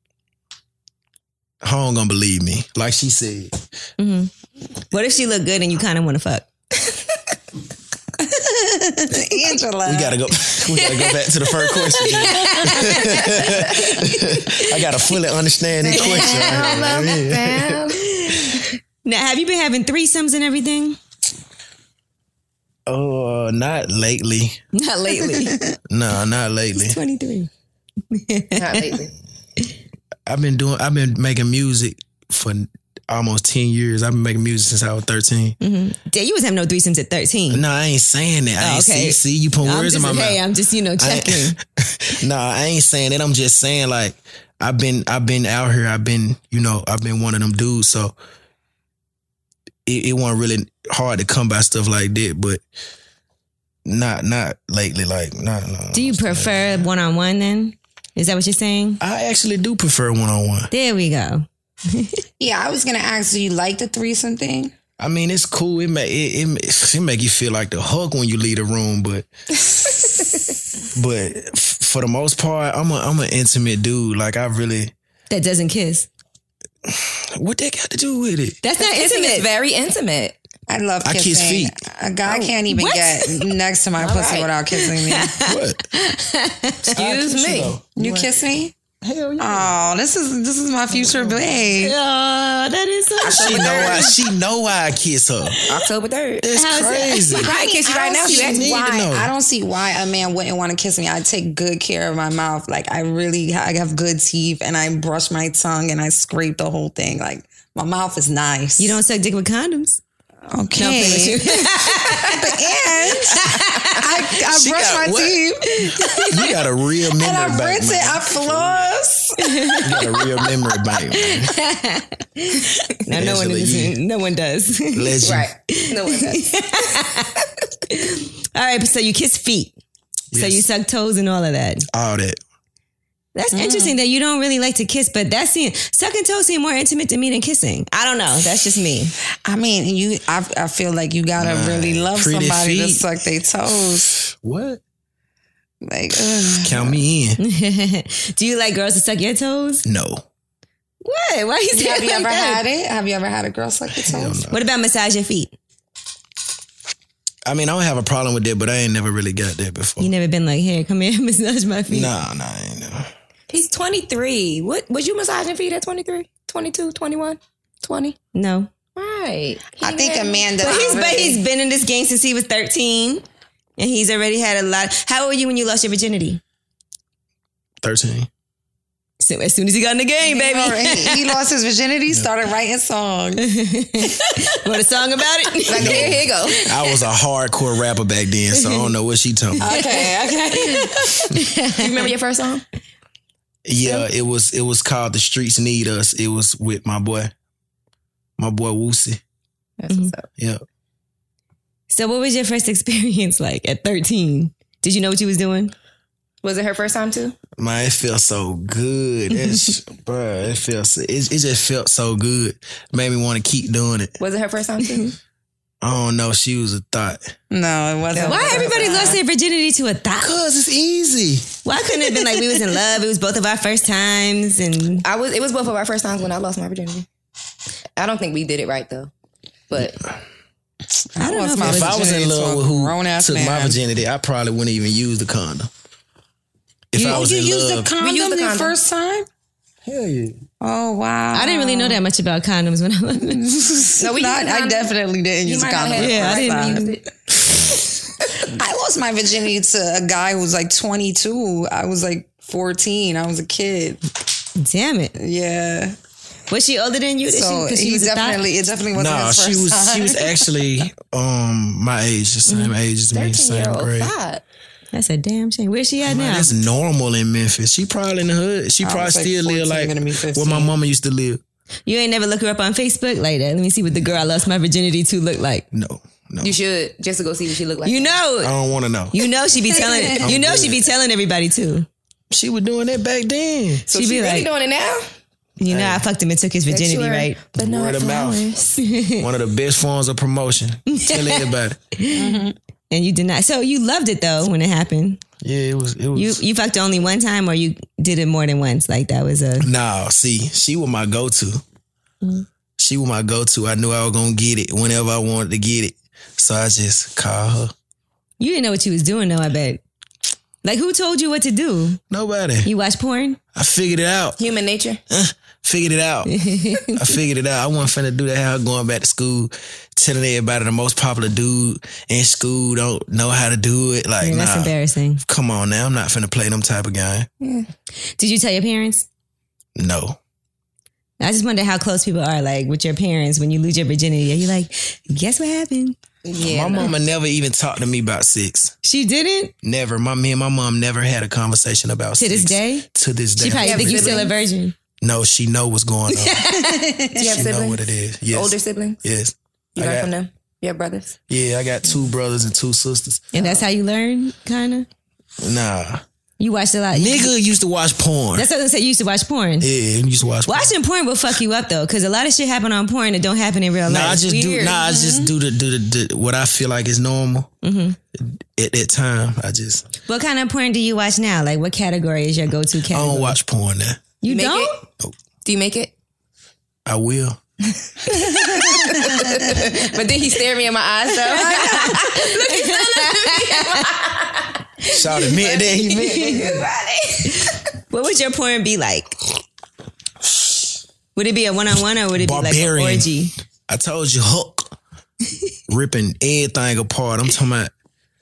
Home gonna believe me, like she said. What if she look good and you kind of want to fuck? Angela. We gotta go back to the first question. I gotta fully understand this question. Now, have you been having threesomes and everything? Oh, not lately. Not lately. No, not lately. 23. Not lately. I've been making music for almost 10 years. I've been making music since I was 13. Damn, you was having no threesomes at 13. No, I ain't saying that. I ain't okay. see, you put words in my mouth. Hey, I'm just, checking. I ain't saying that. I'm just saying like I've been out here. I've been one of them dudes. So it wasn't really hard to come by stuff like that, but not lately. Like no. Do you prefer one-on-one then? Is that what you're saying? I actually do prefer one-on-one. There we go. Yeah, I was gonna ask, do you like the threesome thing? I mean, it's cool. It make you feel like the Hulk when you leave the room, but for the most part, I'm an intimate dude. Like I really that doesn't kiss. What that got to do with it? That's not intimate. It's very intimate. I love kissing. I kiss feet. A guy can't even get next to my pussy without kissing me. What? Excuse me. You kiss me? Hell yeah. Oh, this is my future babe. Oh, that is so She know why I kiss her. October 3rd. That's crazy. He probably kiss you right now. You ask me Why? I don't see why a man wouldn't want to kiss me. I take good care of my mouth. Like I have good teeth, and I brush my tongue, and I scrape the whole thing. Like my mouth is nice. You don't suck dick with condoms. Okay. No, At the end, I brush my teeth. You got a real memory And I bank, rinse it. man. I floss. You got a real memory bank, man. No one does. Legend. Right. No one does. All right, so you kiss feet. So Yes. you suck toes and all of that. All that. That's interesting that you don't really like to kiss, but sucking toes seem more intimate to me than kissing. I don't know. That's just me. I mean, I feel like you gotta really love pretty somebody to feet. suck their toes. What? Like, Count me in. Do you like girls to suck your toes? No. What? Why you saying have you like ever that? had it? Have you ever had a girl suck your toes? What about massage your feet? I mean, I don't have a problem with that, but I ain't never really got that before. You never been like, here, come here, massage my feet. Nah, I ain't never. He's 23. What was you massaging feet at 23? 22, 21, 20? No. Right. I think a man that But he's been in this game since he was 13. And he's already had a lot. How old were you when you lost your virginity? 13. So as soon as he got in the game, baby. he lost his virginity, started writing songs. Wrote a song about it? Like, here you go. I was a hardcore rapper back then, so I don't know what she talking about. Okay. You remember your first song? Yeah, it was called The Streets Need Us. It was with my boy Woosie. That's what's up. Yeah. So what was your first experience like at 13? Did you know what you was doing? Was it her first time too? Man, it felt so good. It just felt so good. Made me want to keep doing it. Was it her first time too? I don't know. She was a thought. No, it wasn't. Why everybody lost their virginity to a thought? Cause it's easy. Why couldn't it have been like we was in love? It was both of our first times, and It was both of our first times when I lost my virginity. I don't think we did it right though. But I don't know If I was in love with who grown-ass took my man. virginity, I probably wouldn't even use the condom. If I was You in used love, the condom used the your condom. first time? hell yeah. Oh, wow. I didn't really know that much about condoms when I was. no, we I definitely didn't use a condom. Yeah, I didn't use it. I lost my virginity to a guy who was like 22. I was like 14. I was a kid. Damn it! Yeah. Was she older than you? So Because she he was a thought? it definitely wasn't No, his first she was time. actually my age, the same age as me, same 13-year-old grade. thought. That's a damn shame. Where's she at Man, now? that's normal in Memphis. She probably in the hood. She probably was like still 14, live like gonna be where 15. my mama used to live. You ain't never look her up on Facebook like that. Let me see what the girl I lost my virginity to look like. No. You should just to go see what she looked like. You I know, don't want to know. she be telling. You know, she be telling everybody too. She was doing that back then. so she she be really like- doing it now? You know, I fucked him and took his virginity, Sure. right? But no Word of mouth. flowers. One of the best forms of promotion. Tell everybody. And you did not. So you loved it though when it happened. Yeah, it was. You fucked only one time, or you did it more than once? Like that was a. Nah, see, she was my go-to. She was my go-to. I knew I was gonna get it whenever I wanted to get it. So I just called her. You didn't know what you was doing though. I bet. Like who told you what to do? Nobody. You watch porn? I figured it out. Human nature. Figured it out. I figured it out. I wasn't finna do that. How going back to school, telling everybody the most popular dude in school don't know how to do it. Like, Yeah, that's nah, embarrassing. come on now. I'm not finna play them type of game. Did you tell your parents? No. I just wonder how close people are, like with your parents when you lose your virginity. Are you like, guess what happened? Yeah, My mama never even talked to me about sex. She didn't? Never. Me and my mom never had a conversation about To sex. this day? To this day. She probably think you're still a virgin. No, she know what's going on. Do you have She siblings? know what it is. Yes. Older siblings? Yes. You I learn got- from them? You have brothers? Yeah, I got 2 brothers and 2 sisters. And that's how you learn, kind of? Nah. You watched a lot. Nigga used to watch porn. That's what I said. You used to watch porn. Yeah, you used to watch porn. Watching porn will fuck you up though, because a lot of shit happen on porn that don't happen in real life. I just Weird. do the what I feel like is normal. At that time, What kind of porn do you watch now? Like, what category is your go-to I category? don't watch porn now. You Make don't? it? Do you make it? I will. But then he stared me in my eyes though. Shout admit that he meant. What would your porn be like? Would it be a one-on-one or would it be like an Barbarian. orgy? I told you, Hook. Ripping everything apart. I'm talking about.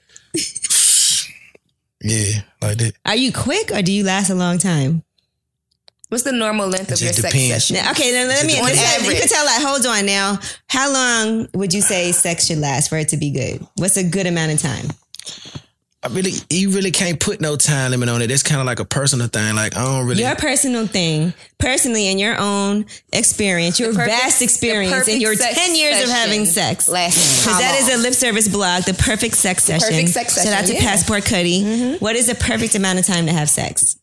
Yeah, like that. Are you quick or do you last a long time? What's the normal length of It your just sex depends. session? Now, okay, then let me. On You average. can tell. Like, hold on now. How long would you say sex should last for it to be good? What's a good amount of time? You really can't put no time limit on it. That's kind of like a personal thing. Like I don't really. Your personal thing, personally, in your own experience, your vast experience, in your 10 years of having sex. Because that is a lip service blog, The Perfect Sex Session. Perfect Sex Shout out to Session, yeah. Passport Cuddy. What is the perfect amount of time to have sex?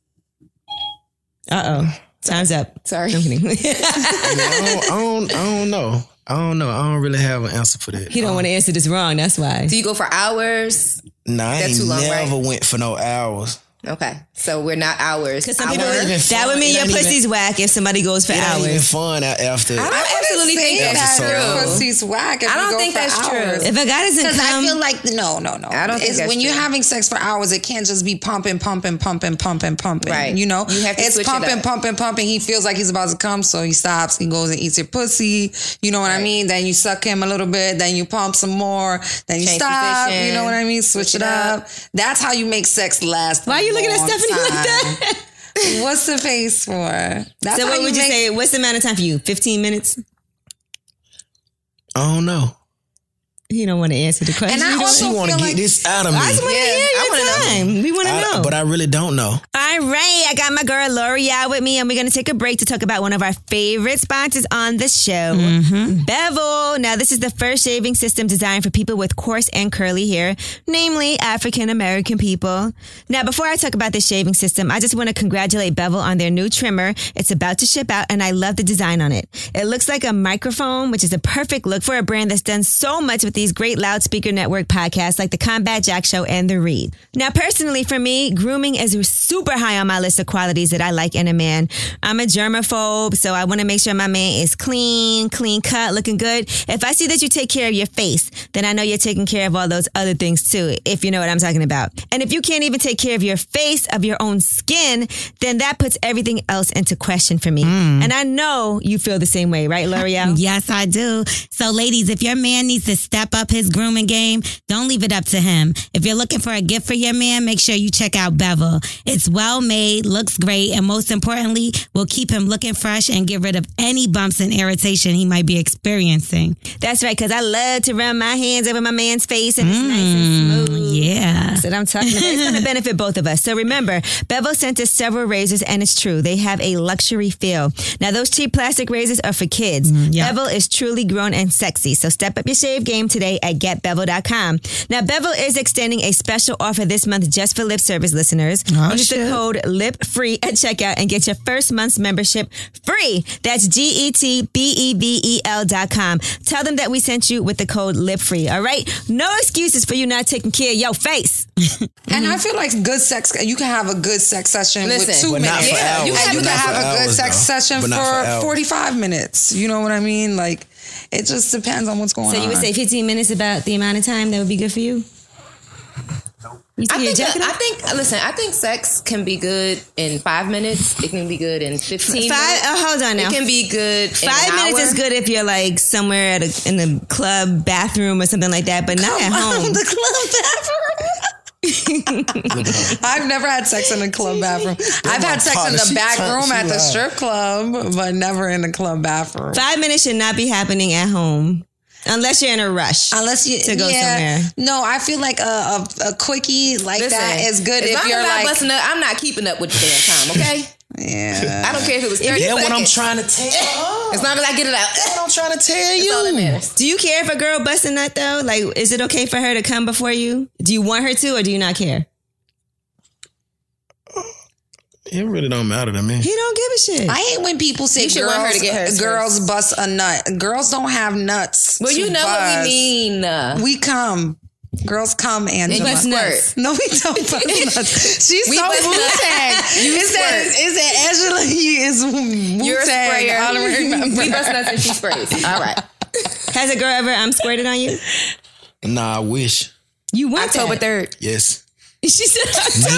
Time's up. Sorry. I'm kidding. I don't know. I don't really have an answer for that. He don't want to answer this wrong. That's why. Do you go for hours? Nah, I That's ain't too long, never right? went for no hours. Okay, so we're not hours. Because some people, ain't even that would fun. mean It your ain't even- pussy's whack if somebody goes for It ain't even hours. fun after. I absolutely think Say that's that true. pussy's whack. If I you don't go think for that's true. hours. If a guy doesn't Because I come, feel like no. I don't think It's that's when you're true. having sex for hours, it can't just be pumping. Right. You know, You have to it's switch it pumping. up. He feels like he's about to come, so he stops. He goes and eats your pussy. You know what I mean? Then you suck him a little bit. Then you pump some more. Then you Change stop. position. You know what I mean? Switch it up. That's how you make sex last. why are you looking at Stephanie like that? that? What's the face for? That's So how what would you make- say? What's the amount of time for you? 15 minutes? I don't know. You don't want to answer the question. And I You don't- also She want to feel get like- this out of me. I just want to Yeah, hear I your wanna know. time. We want to know. But I really don't know. All right, I got my girl L'Oreal with me, and we're going to take a break to talk about one of our favorite sponsors on the show, Bevel. Now, this is the first shaving system designed for people with coarse and curly hair, namely African American people. Now, before I talk about this shaving system, I just want to congratulate Bevel on their new trimmer. It's about to ship out, and I love the design on it. It looks like a microphone, which is a perfect look for a brand that's done so much with these great loudspeaker network podcasts like the Combat Jack Show and The Read. Now, personally, for me, grooming is super high on my list of qualities that I like in a man. I'm a germaphobe, so I want to make sure my man is clean cut, looking good. If I see that you take care of your face, then I know you're taking care of all those other things too, if you know what I'm talking about. And if you can't even take care of your face, of your own skin, then that puts everything else into question for me. And I know you feel the same way, right, L'Oreal? Yes, I do. So, ladies, if your man needs to step up his grooming game, don't leave it up to him. If you're looking for a gift for your man, make sure you check out Bevel. It's well made, looks great, and most importantly, will keep him looking fresh and get rid of any bumps and irritation he might be experiencing. That's right, because I love to run my hands over my man's face and it's nice and smooth. Yeah. That's what I'm talking about. It's going to benefit both of us. So remember, Bevel sent us several razors, and it's true. They have a luxury feel. Now, those cheap plastic razors are for kids. yeah. Bevel is truly grown and sexy. So step up your shave game today at getbevel.com. Now, Bevel is extending a special offer this month just for Lip Service listeners. Use the code LIPFREE at checkout and get your first month's membership free. That's GETBEVEL.com. Tell them that we sent you with the code LIPFREE, all right? No excuses for you not taking care of your face. And I feel like good sex, you can have a good sex session with Listen, 2 But not minutes. for hours. You can But not have for a good hours, sex though. session But not for for hours. 45 minutes. You know what I mean? Like, it just depends on what's going on. So you would say 15 minutes about the amount of time that would be good for you? You see your jacket up? I think sex can be good in 5 minutes. It can be good in 15 Five. minutes. Oh, hold on now. It can be good in 5 an minutes hour. is good if you're like somewhere in the club bathroom or something like that, but not at home. the club bathroom. I've never had sex in a club bathroom. I've had sex in the back room at the strip club, but never in the club bathroom. 5 minutes should not be happening at home. Unless you're in a rush. Unless you to go somewhere. No, I feel like a quickie like that is good if you're like busting up. I'm not keeping up with the damn time, okay? Yeah. I don't care if it was 30 That's seconds. what I'm trying to tell you. As long as I get it out. That's what I'm trying to tell That's all that you. matters. Do you care if a girl busts a nut though? Like, is it okay for her to come before you? Do you want her to, or do you not care? It really don't matter to me. He don't give a shit. I hate when people say You should want her to get hers girls first. bust a nut. Girls don't have nuts. Well, you to know what we bust. mean. We come. Girls come and you bust squirt. No, we don't bust nuts. She's We so bust nuts. Wu-Tang. Is that Angela? He is You're a sprayer. Wu-Tang. We bust nuts and she sprays. All right. Has a girl ever squirted on you? Nah, I wish. You want October that? 3rd. Yes. She said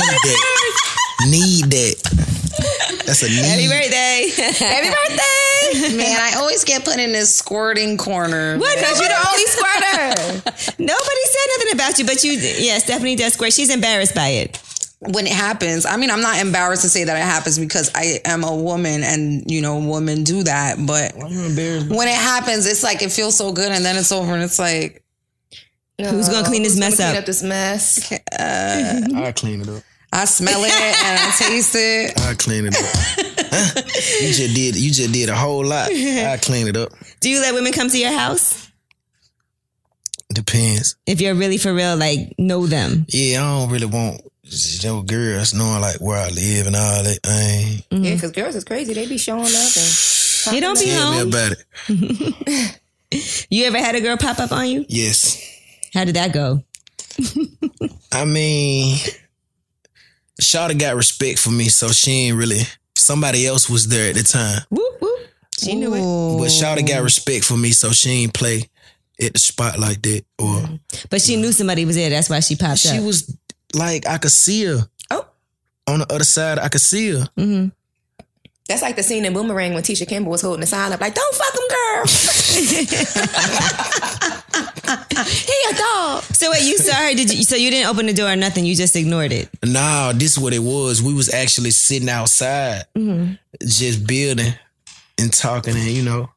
Need that. That's a need. Happy birthday. Happy birthday. Man, I always get put in this squirting corner. What? Because you're the only squirter. Nobody said nothing about you, but Stephanie does squirt. She's embarrassed by it. When it happens, I mean, I'm not embarrassed to say that it happens because I am a woman and, women do that. But when it happens, it's like it feels so good and then it's over and it's like, Who's gonna clean this Who's mess gonna up? Clean up this mess. I'll clean it up. I smell it and I taste it. I'll clean it up. Huh? You just did a whole lot. I'll clean it up. Do you let women come to your house? Depends. If you're really for real, like, know them. Yeah, I don't really want girls knowing like where I live and all that. Yeah, because girls is crazy. They be showing up and You don't be Tell me home. about it. You ever had a girl pop up on you? Yes. How did that go? I mean, Shawty got respect for me, so she ain't really. Somebody else was there at the time, Whoop, whoop. She knew it. but Shawty got respect for me, so she ain't play at the spot like that. Or But she knew somebody was there. That's why she popped she up. was like, I could see her. Oh. On the other side, I could see her. Mm-hmm. that's like the scene in Boomerang when Tisha Campbell was holding the sign up like, don't fuck him, girl. He a dog. So wait, you saw her? So you didn't open the door or nothing? You just ignored it? Nah, this is what it was. We was actually sitting outside, just building and talking, and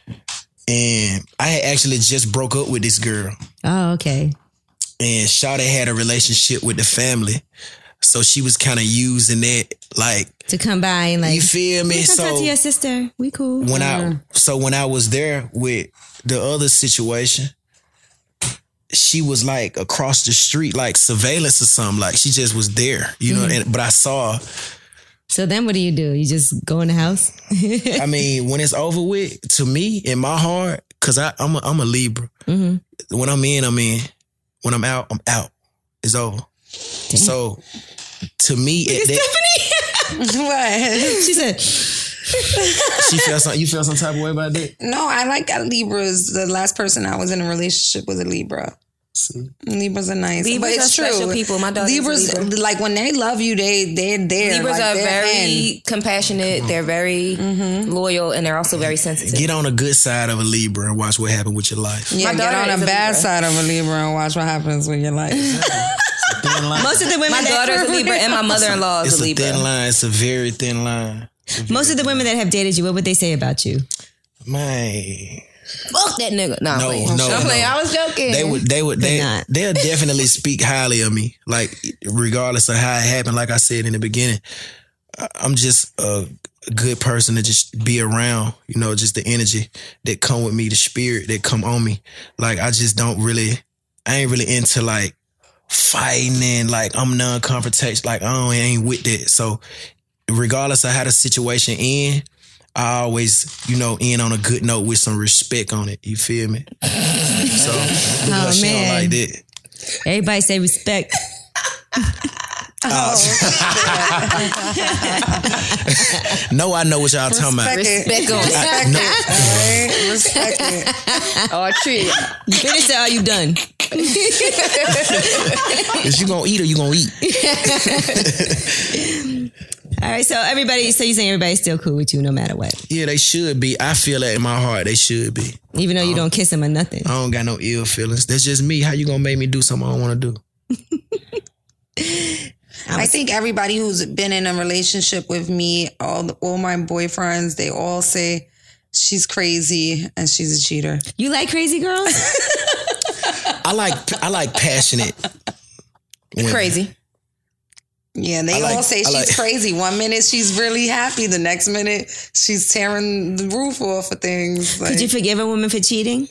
and I had actually just broke up with this girl, Oh, okay. and Shawty had a relationship with the family, so she was kind of using that, like, To come by and like, you feel me? come talk So to your sister. We cool. when I was there with the other situation, she was like across the street, like surveillance or something. Like she just was there, but I saw her. So then what do? You just go in the house? I mean, when it's over with, to me, in my heart, because I'm a Libra. When I'm in, I'm in. When I'm out, I'm out. It's over. So, to me, What? She said, you feel some type of way about that? No, I like Libras. The last person I was in a relationship with a Libra. See? Libras are nice. Libras but it's are true. special people. My daughter's a Libras, Libra. like when they love you, they're there. Libras like, are they're very compassionate. They're very loyal, and they're also very sensitive. Get on the good side of a Libra and watch what happens with your life. Yeah, My get daughter on is the a bad Libra. side of a Libra and watch what happens with your life. most of the women My daughter's a Libra, and my mother-in-law is It's a a Libra. thin line. It's a very thin line. most of the women that have dated you, what would they say about you? Man. Fuck that nigga. Nah, No, I'm playing. no, I'm playing. no. I was joking. They'll definitely speak highly of me, like regardless of how it happened. Like I said in the beginning, I'm just a good person to just be around, just the energy that come with me, the spirit that come on me. Like I just I ain't really into like fighting and like I'm non-confrontation. Like I ain't with that. So regardless of how the situation end, I always, end on a good note with some respect on it. You feel me? So, she don't man. like that. Everybody say respect. No, I know what y'all talking about. Respect on. Respect it. Oh, tree. You finished it, are you done? If you gonna eat or you gonna eat. All right, so you saying everybody's still cool with you no matter what? Yeah, they should be. I feel that in my heart. They should be. Even though you don't kiss them or nothing. I don't got no ill feelings. That's just me. How you gonna make me do something I don't want to do? I think everybody who's been in a relationship with me, all my boyfriends, they all say she's crazy and she's a cheater. You like crazy girls? I like passionate women. Crazy. Yeah, they all say she's crazy. 1 minute she's really happy, the next minute she's tearing the roof off of things. Could you forgive a woman for cheating?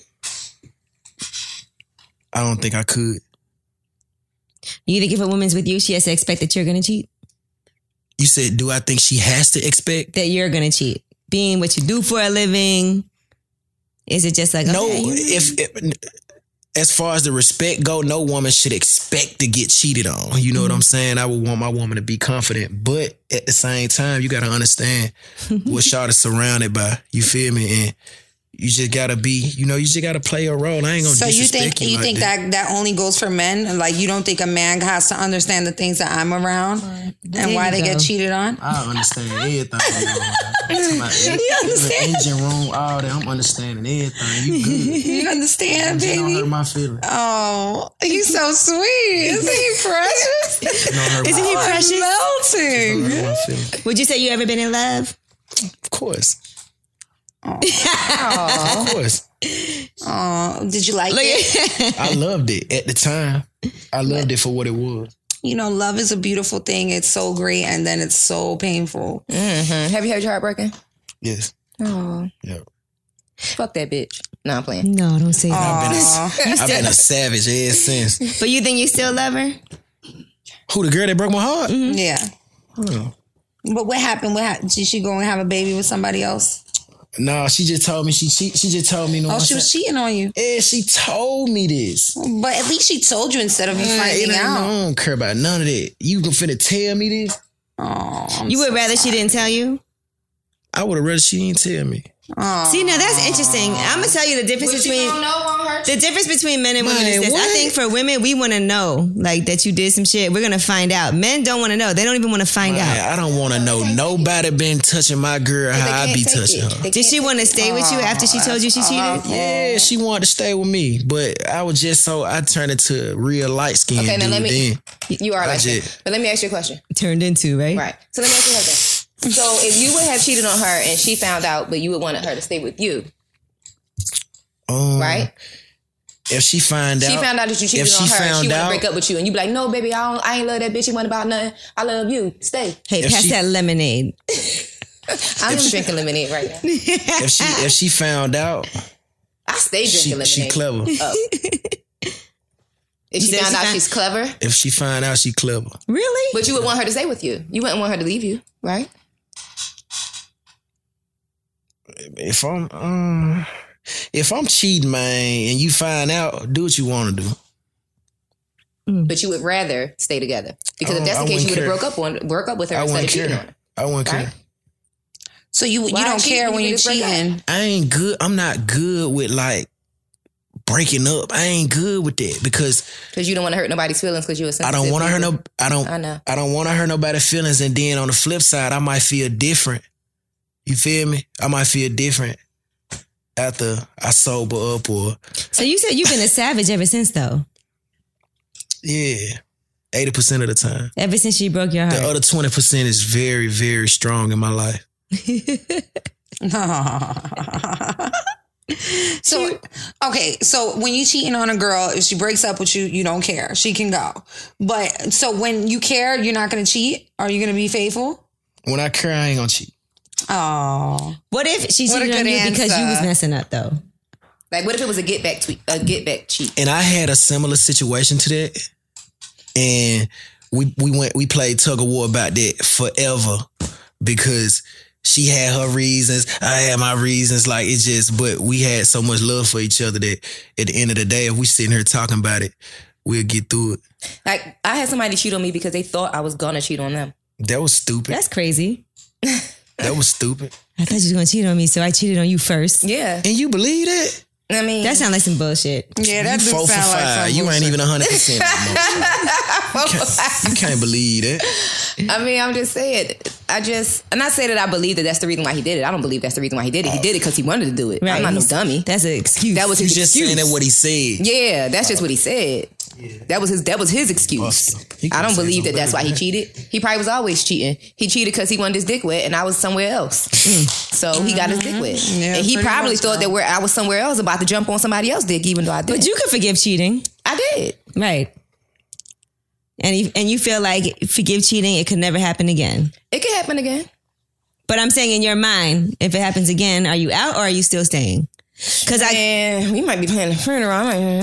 I don't think I could. You think if a woman's with you, she has to expect that you're going to cheat? You said, do I think she has to expect? That you're going to cheat. Being what you do for a living. Is it just like, no, okay, as far as the respect go, no woman should expect to get cheated on. You know what I'm saying? I would want my woman to be confident. But at the same time, you got to understand what Shawty is surrounded by. You feel me? And you just got to be, you just got to play a role. I ain't going to disrespect you. So you think that only goes for men? Like, you don't think a man has to understand the things that I'm around and why they get cheated on? I understand everything. You understand? Engine room, all that. I'm understanding everything. You good. You understand, baby? Don't hurt my feelings. Oh, he's so sweet. Isn't he precious? Isn't he precious? Melting. Would you say you ever been in love? Of course. Oh. Of course. Oh, did you like it? I loved it at the time. I loved it for what it was. Love is a beautiful thing. It's so great, and then it's so painful. Mm-hmm. Have you had your heart broken? Yes. Oh. Yeah. Fuck that bitch. No, I'm playing. No, don't say that. I've been a savage ever since. But you think you still love her? Who, the girl that broke my heart? Mm-hmm. Yeah. Oh. But what happened? Did she go and have a baby with somebody else? No, she just told me. She just told me. She was cheating on you. Yeah, she told me this. But at least she told you instead of you finding out. I don't care about none of that. You finna tell me this? Oh, you would rather she didn't tell you? I would have rather she didn't tell me. See, now that's interesting. I'm gonna tell you the difference between men and women is this. What? I think for women, we want to know like that you did some shit. We're gonna find out. Men don't want to know. They don't even want to find out. I don't want to know nobody been touching my girl how I be touching her. Did she want to stay with you after she told you she cheated? Yeah, she wanted to stay with me, but I was just I turned into a real light skin dude. Now then. You are light skin. But let me ask you a question. Turned into, right? Right. So let me ask you something. So if you would have cheated on her and she found out, but you would want her to stay with you, right? If she found out that you cheated on her, she want to break up with you, and you be like, "No, baby, I ain't love that bitch. You want about nothing. I love you. Stay." Hey, pass that lemonade. I'm drinking lemonade right now. If she found out, I stay drinking lemonade. She clever. If she found out she's clever. If she find out she clever. Really? But you would want her to stay with you. You wouldn't want her to leave you, right? If I'm cheating, man, and you find out, do what you want to do. But you would rather stay together because if that's the case, you would have broke up with her instead of cheating on her. I wouldn't care. So you don't care when you're cheating? I ain't good. I'm not good with like breaking up. I ain't good with that because you don't want to hurt nobody's feelings because you're a sensitive. I don't want to hurt no. I don't want to hurt nobody's feelings, and then on the flip side, I might feel different. You feel me? I might feel different after I sober up or. So you said you've been a savage ever since, though. Yeah, 80% of the time. Ever since she broke your heart. The other 20% is very, very strong in my life. So, okay, so when you cheating on a girl, if she breaks up with you, you don't care. She can go. But so when you care, you're not going to cheat? Are you going to be faithful? When I care, I ain't going to cheat. Oh. What if she cheated on you because you was messing up, though? Like, what if it was a get back cheat? And I had a similar situation to that. And we played tug of war about that forever because she had her reasons. I had my reasons. Like it just, but we had so much love for each other that at the end of the day, if we sitting here talking about it, we'll get through it. Like I had somebody cheat on me because they thought I was gonna cheat on them. That was stupid. That's crazy. That was stupid. I thought you was gonna cheat on me, so I cheated on you first. Yeah. And you believe that? I mean, that sounds like some bullshit. Yeah, that does sound like some bullshit. You ain't even 100%. You can't believe that. I mean, I'm just saying. I'm not saying that I believe that that's the reason why he did it. I don't believe that's the reason why he did it. He did it because he wanted to do it. Right. I'm not no dummy. That's an excuse. That was his excuse. Just saying that what he said. Yeah, that's just what he said. That was his excuse. I don't believe that that's why he cheated. He probably was always cheating. He cheated because he wanted his dick wet, and I was somewhere else. So he got his dick wet, and he probably thought that I was somewhere else about to jump on somebody else's dick, even though I didn't. But you could forgive cheating. I did. Right. And you feel like forgive cheating, it could never happen again. It could happen again. But I'm saying in your mind, if it happens again, are you out or are you still staying? Because we might be planning a funeral.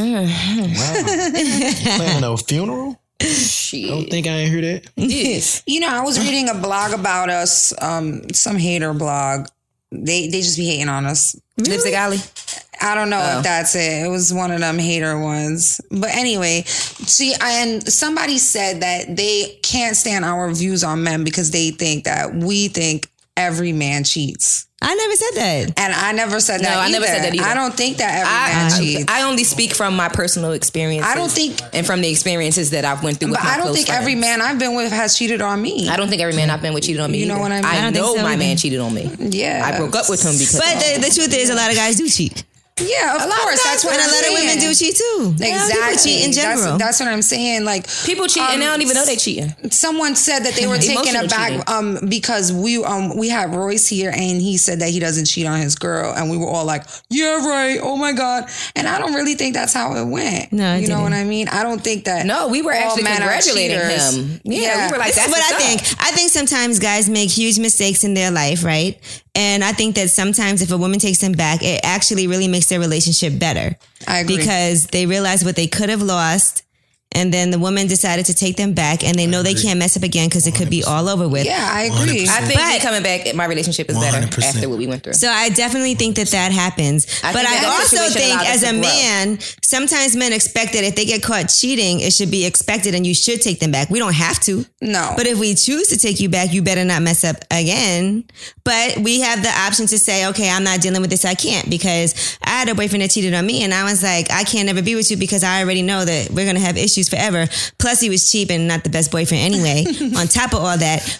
Planning a funeral? Shit. I don't think I ain't heard that. Yes. You know, I was reading a blog about us, some hater blog. They just be hating on us. Lipstick Alley? I don't know if that's it. It was one of them hater ones. But anyway, see, and somebody said that they can't stand our views on men because they think that we think every man cheats. I never said that. And I never said that either. I never said that either. I don't think that every man cheats. I only speak from my personal experiences. I don't think... And from the experiences that I've went through with my But I don't close think friends. every man I've been with has cheated on me. I don't think every man I've been with cheated on me. You know either. what I mean? I don't think know so my either. man cheated on me. Yeah. I broke up with him because... But the truth is, a lot of guys do cheat. Yeah, of course. That's what And I'm a lot saying. of women do cheat too. Exactly. People cheat in general. That's what I'm saying. Like People cheat and they don't even know they cheating. someone said that they were taken Emotional aback because we had Royce here and he said that he doesn't cheat on his girl and we were all like, yeah, right. Oh my God. And I don't really think that's how it went. No, it you know didn't. what I mean? I don't think that. No, we were all actually men are congratulating cheaters. him. Yeah, we were like, This is that's what I what's think. up. I think sometimes guys make huge mistakes in their life, right? And I think that sometimes if a woman takes them back, it actually really makes their relationship better. I agree. Because they realize what they could have lost. And then the woman decided to take them back and they know they can't mess up again because it could be all over with. Yeah, I agree. 100%. I think me coming back, my relationship is better 100%. after what we went through. So I definitely think that happens. I But think I that also situation think allowed us as a to grow. man, sometimes men expect that if they get caught cheating, it should be expected and you should take them back. We don't have to. No. But if we choose to take you back, you better not mess up again. But we have the option to say, okay, I'm not dealing with this. I can't because I had a boyfriend that cheated on me and I was like, I can't ever be with you because I already know that we're going to have issues forever. Plus he was cheap and not the best boyfriend anyway, on top of all that.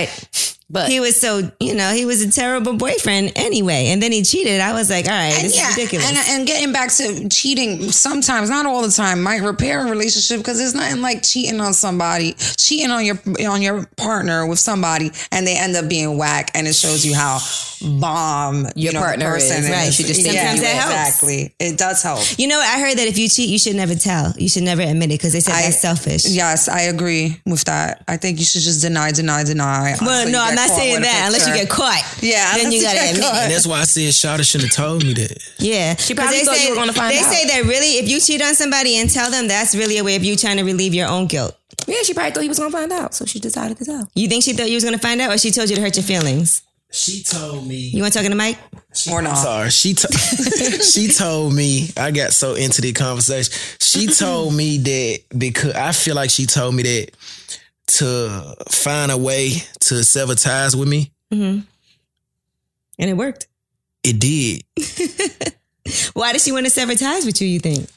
But he was so, he was a terrible boyfriend anyway. And then he cheated. I was like, all right, this is ridiculous. And getting back to cheating, sometimes, not all the time, might repair a relationship because there's nothing like cheating on somebody, cheating on your partner with somebody, and they end up being whack, and it shows you how bomb Your partner the person is. Right. You should just think Sometimes that helps. Exactly. It does help. You know what? I heard that if you cheat, you should never tell. You should never admit it because they said that's selfish. Yes, I agree with that. I think you should just deny. Well, no, I'm not saying that unless you get caught. Yeah, then you gotta admit it. And that's why I said Shawty shouldn't have told me that. Yeah, She probably thought you were gonna find They out. say that really, if you cheat on somebody and tell them, that's really a way of you trying to relieve your own guilt. Yeah, she probably thought he was going to find out, so she decided to tell. You think she thought you was gonna find out, or she told you to hurt your feelings? She told me. You want to talk in the mic? Or not. Sorry, she told me. I got so into the conversation. She told me that because I feel like she told me that to find a way to sever ties with me. Mm-hmm. And it worked. It did. Why does she want to sever ties with you? You think?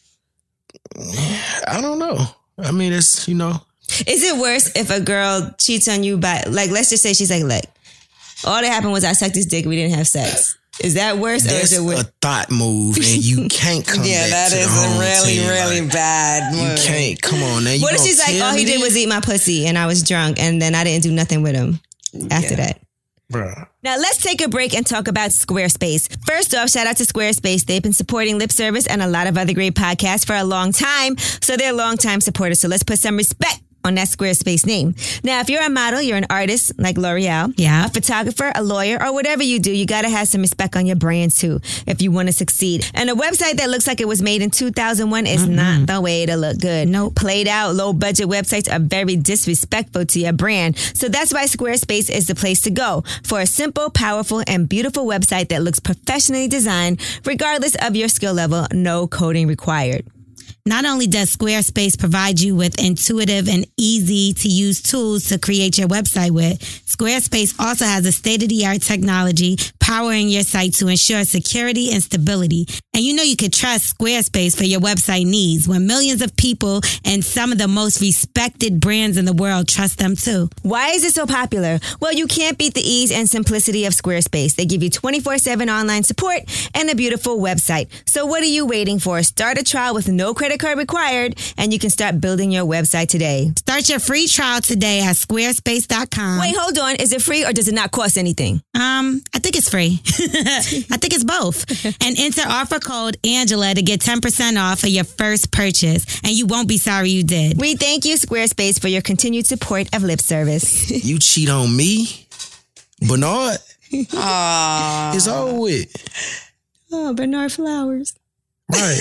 I don't know. I mean, it's Is it worse if a girl cheats on you by, like, let's just say she's like, look, all that happened was I sucked his dick, we didn't have sex. Is that worse or that's is it worse? a thought move, and you can't come Yeah, back that to the is home a really, team. really Like, bad move. You can't. Come on now. You What if gonna she's like, tell all he me did that? was eat my pussy and I was drunk and then I didn't do nothing with him after that? Bruh. Now let's take a break and talk about Squarespace. First off, shout out to Squarespace. They've been supporting Lip Service and a lot of other great podcasts for a long time. So they're longtime supporters. So let's put some respect on that Squarespace name. Now, if you're a model, you're an artist like L'Oreal, a photographer, a lawyer, or whatever you do, you got to have some respect on your brand too if you want to succeed. And a website that looks like it was made in 2001 is not the way to look good. No, played out, low budget websites are very disrespectful to your brand. So that's why Squarespace is the place to go for a simple, powerful, and beautiful website that looks professionally designed, regardless of your skill level, no coding required. Not only does Squarespace provide you with intuitive and easy to use tools to create your website with, Squarespace also has a state-of-the-art technology powering your site to ensure security and stability. And you can trust Squarespace for your website needs when millions of people and some of the most respected brands in the world trust them too. Why is it so popular? Well, you can't beat the ease and simplicity of Squarespace. They give you 24/7 online support and a beautiful website. So what are you waiting for? Start a trial with no credit credit card required, and you can start building your website today. Start your free trial today at squarespace.com. Wait, hold on. Is it free or does it not cost anything? I think it's free. I think it's both. And enter offer code Angela to get 10% off of your first purchase, and you won't be sorry you did. We thank you, Squarespace, for your continued support of Lip Service. You cheat on me, Bernard. It's over with. Oh, Bernard Flowers. Right.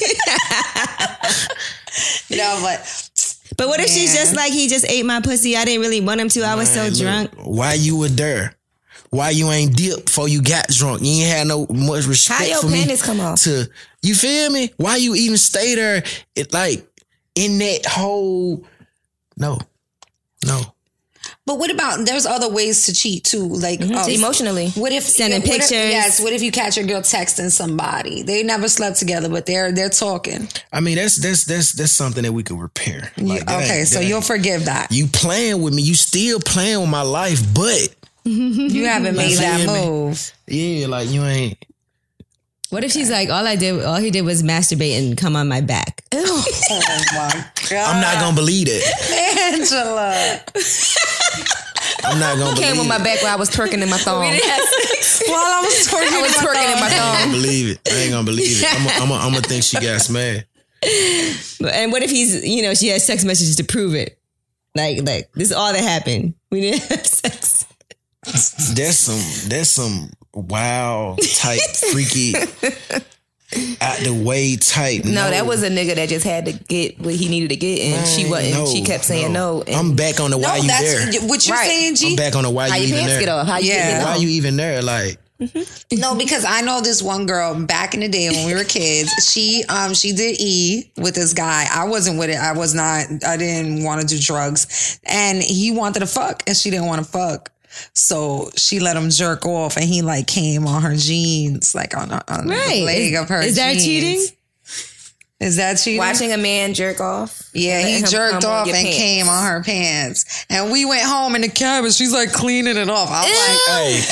No, but what if she's just like, he just ate my pussy? I didn't really want him to. I was so Man, drunk. look, why you were there? Why you ain't dipped before you got drunk? You ain't had no much respect How your for me. panties come off? You feel me? Why you even stay there? In that whole no. But what about, there's other ways to cheat too, like Emotionally. What if Sending pictures? What if you catch your girl texting somebody? They never slept together, but they're talking. I mean, that's something that we could repair. Like, So you'll forgive that. You playing with me? You still playing with my life? But You haven't made that move. yeah, like you ain't. What if she's like, all he did was masturbate and come on my back? Oh my God. I'm not gonna believe that. Angela. I'm not gonna believe Came on my it. back while I was twerking in my thong. While I was twerking, I was twerking in my I ain't thong. gonna believe it. I ain't gonna believe it. I'm gonna think she got smashed. And what if he's, she has text messages to prove it? Like this is all that happened. We didn't have sex. That's some wild type freaky out the way type. No, that was a nigga that just had to get what he needed to get, and she wasn't. No, she kept saying no. And I'm back on the why you there. What you're saying, G? I'm back on the why how you your even pants there. get off? How you Yeah. get Why off? you even there? Like, No, because I know this one girl back in the day when we were kids. She did E with this guy. I wasn't with it. I didn't want to do drugs. And he wanted to fuck and she didn't want to fuck. So she let him jerk off and he like came on her jeans, like on the leg of her Is that jeans. cheating? Is that cheating? Watching a man jerk off. Yeah, Let he him jerked come on off your and pants. came on her pants. And we went home in the cabin. She's like cleaning it off. I'm like, hey,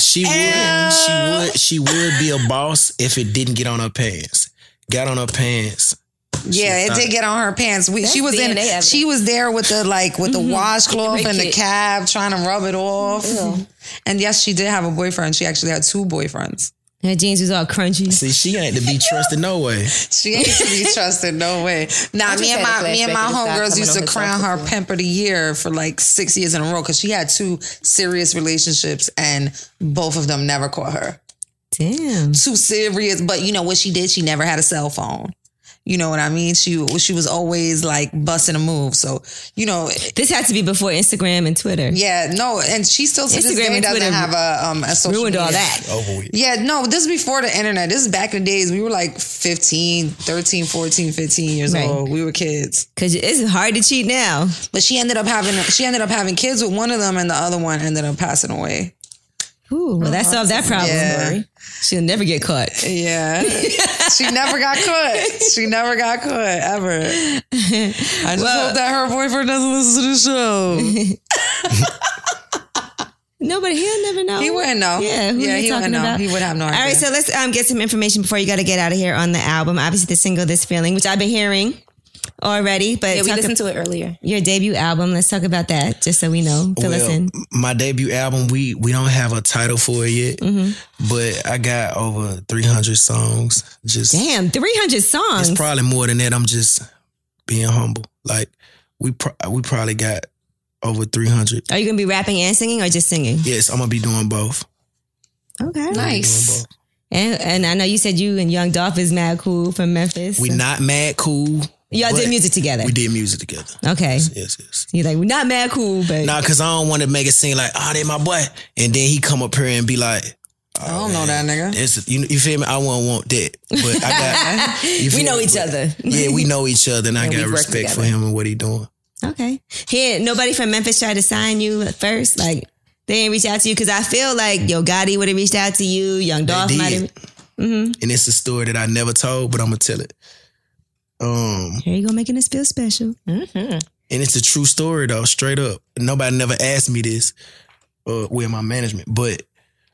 she would be a boss if it didn't get on her pants. Got on her pants. yeah, it did get on her pants. She was DNA evidence. She was there with the the washcloth and the Wicked. cab trying to rub it off. And yes, she did have a boyfriend. She actually had 2 boyfriends. Her jeans was all crunchy. See, she ain't to be trusted no way. She ain't to be trusted, no way. Nah, just me and had a my flashback to this guy homegirls coming used on to his crown own her before. pimp of the year for like 6 years in a row because she had 2 serious relationships and both of them never caught her. Damn. 2 serious, but you know what she did? She never had a cell phone. You know what I mean? She was always like busting a move. So, This had to be before Instagram and Twitter. yeah, no, and she still to this Instagram day and doesn't Twitter have a social Ruined media. all that. Over with. Yeah, no, this is before the internet. This is back in the days. We were like 13, 14, 15 years Right. old. We were kids. Because it's hard to cheat now. But she ended up having kids with one of them and the other one ended up passing away. Ooh, well, that solved that problem. Yeah. She'll never get caught. Yeah. She never got caught. She never got caught, ever. I just hope that her boyfriend doesn't listen to the show. No, but he'll never know. He wouldn't know. Yeah, who Yeah, you he talking wouldn't know. about? He would have no idea. All right, so let's get some information before you got to get out of here on the album. Obviously, the single "This Feeling," which I've been hearing already, but Yeah, we talk listened to it earlier. your debut album. Let's talk about that, just so we know. Fill us in. My debut album, we don't have a title for it yet, Mm-hmm. but I got over 300 songs. Just Damn, 300 songs. it's probably more than that. I'm just being humble. Like we probably got over 300. Are you gonna be rapping and singing, or just singing? Yes, I'm gonna be doing both. Okay, Nice. And I know you said you and Young Dolph is mad cool from Memphis. We not mad cool. Y'all did but music together. We did music together. Okay, Yes. you're like, we're not mad cool, but Nah, cause I don't want to make it seem like, they my boy, and then he come up here and be like, I don't know that nigga. it's, you feel me? I won't want that, but I got. we know each other. Yeah, we know each other, and I And got we've worked respect for together. him and what he doing. Okay. Here, nobody from Memphis tried to sign you at first? Like, they didn't reach out to you? Because I feel like Yo Gotti would have reached out to you. Young Dolph They might did. have. Mm-hmm. And it's a story that I never told, but I'm gonna tell it. Here you go, making us feel special. And it's a true story though, straight up. Nobody never asked me this with my management, but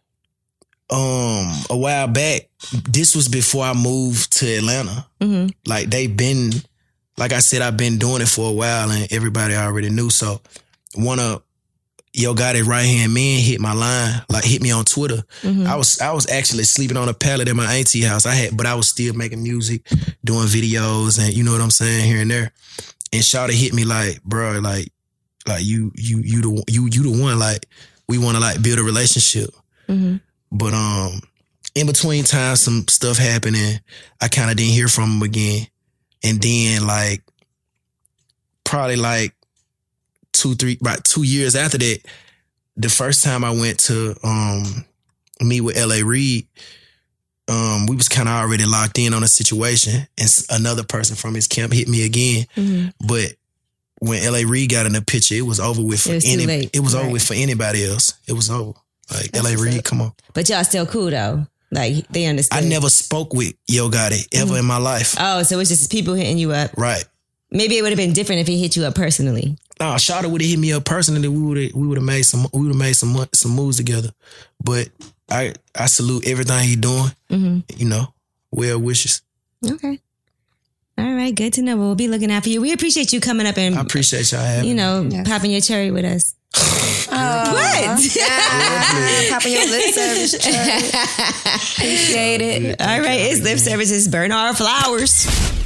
a while back, this was before I moved to Atlanta. Mm-hmm. Like they been like I said, I've been doing it for a while and everybody already knew. So one of Yo Gotti right-hand men hit my line, like hit me on Twitter. I was actually sleeping on a pallet at my auntie house. But I was still making music, doing videos, and you know what I'm saying, here and there. And Shawty hit me like, bro, like you the one, like we want to like build a relationship. But in between times, some stuff happened and I kind of didn't hear from him again. And then like probably like 2 years after that, the first time I went to meet with L.A. Reid, we was kind of already locked in on a situation, and another person from his camp hit me again. But when L.A. Reid got in the picture, it was over with for over with for anybody else. It was over. Like L.A. Reid, come on. But y'all still cool though. Like they understood. I never spoke with Yo Gotti ever in my life. Oh, so it's just people hitting you up. Right. Maybe it would have been different if he hit you up personally. No, Shawty would have hit me up personally. We would have made some moves together. But I salute everything he doing. You know, well wishes. Okay. All right, good to know. We'll be looking out for you. We appreciate you coming up and I appreciate y'all having me. Popping your cherry with us. What? Popping your lip service. Appreciate it. All right, it's lip services. Bernard Flowers.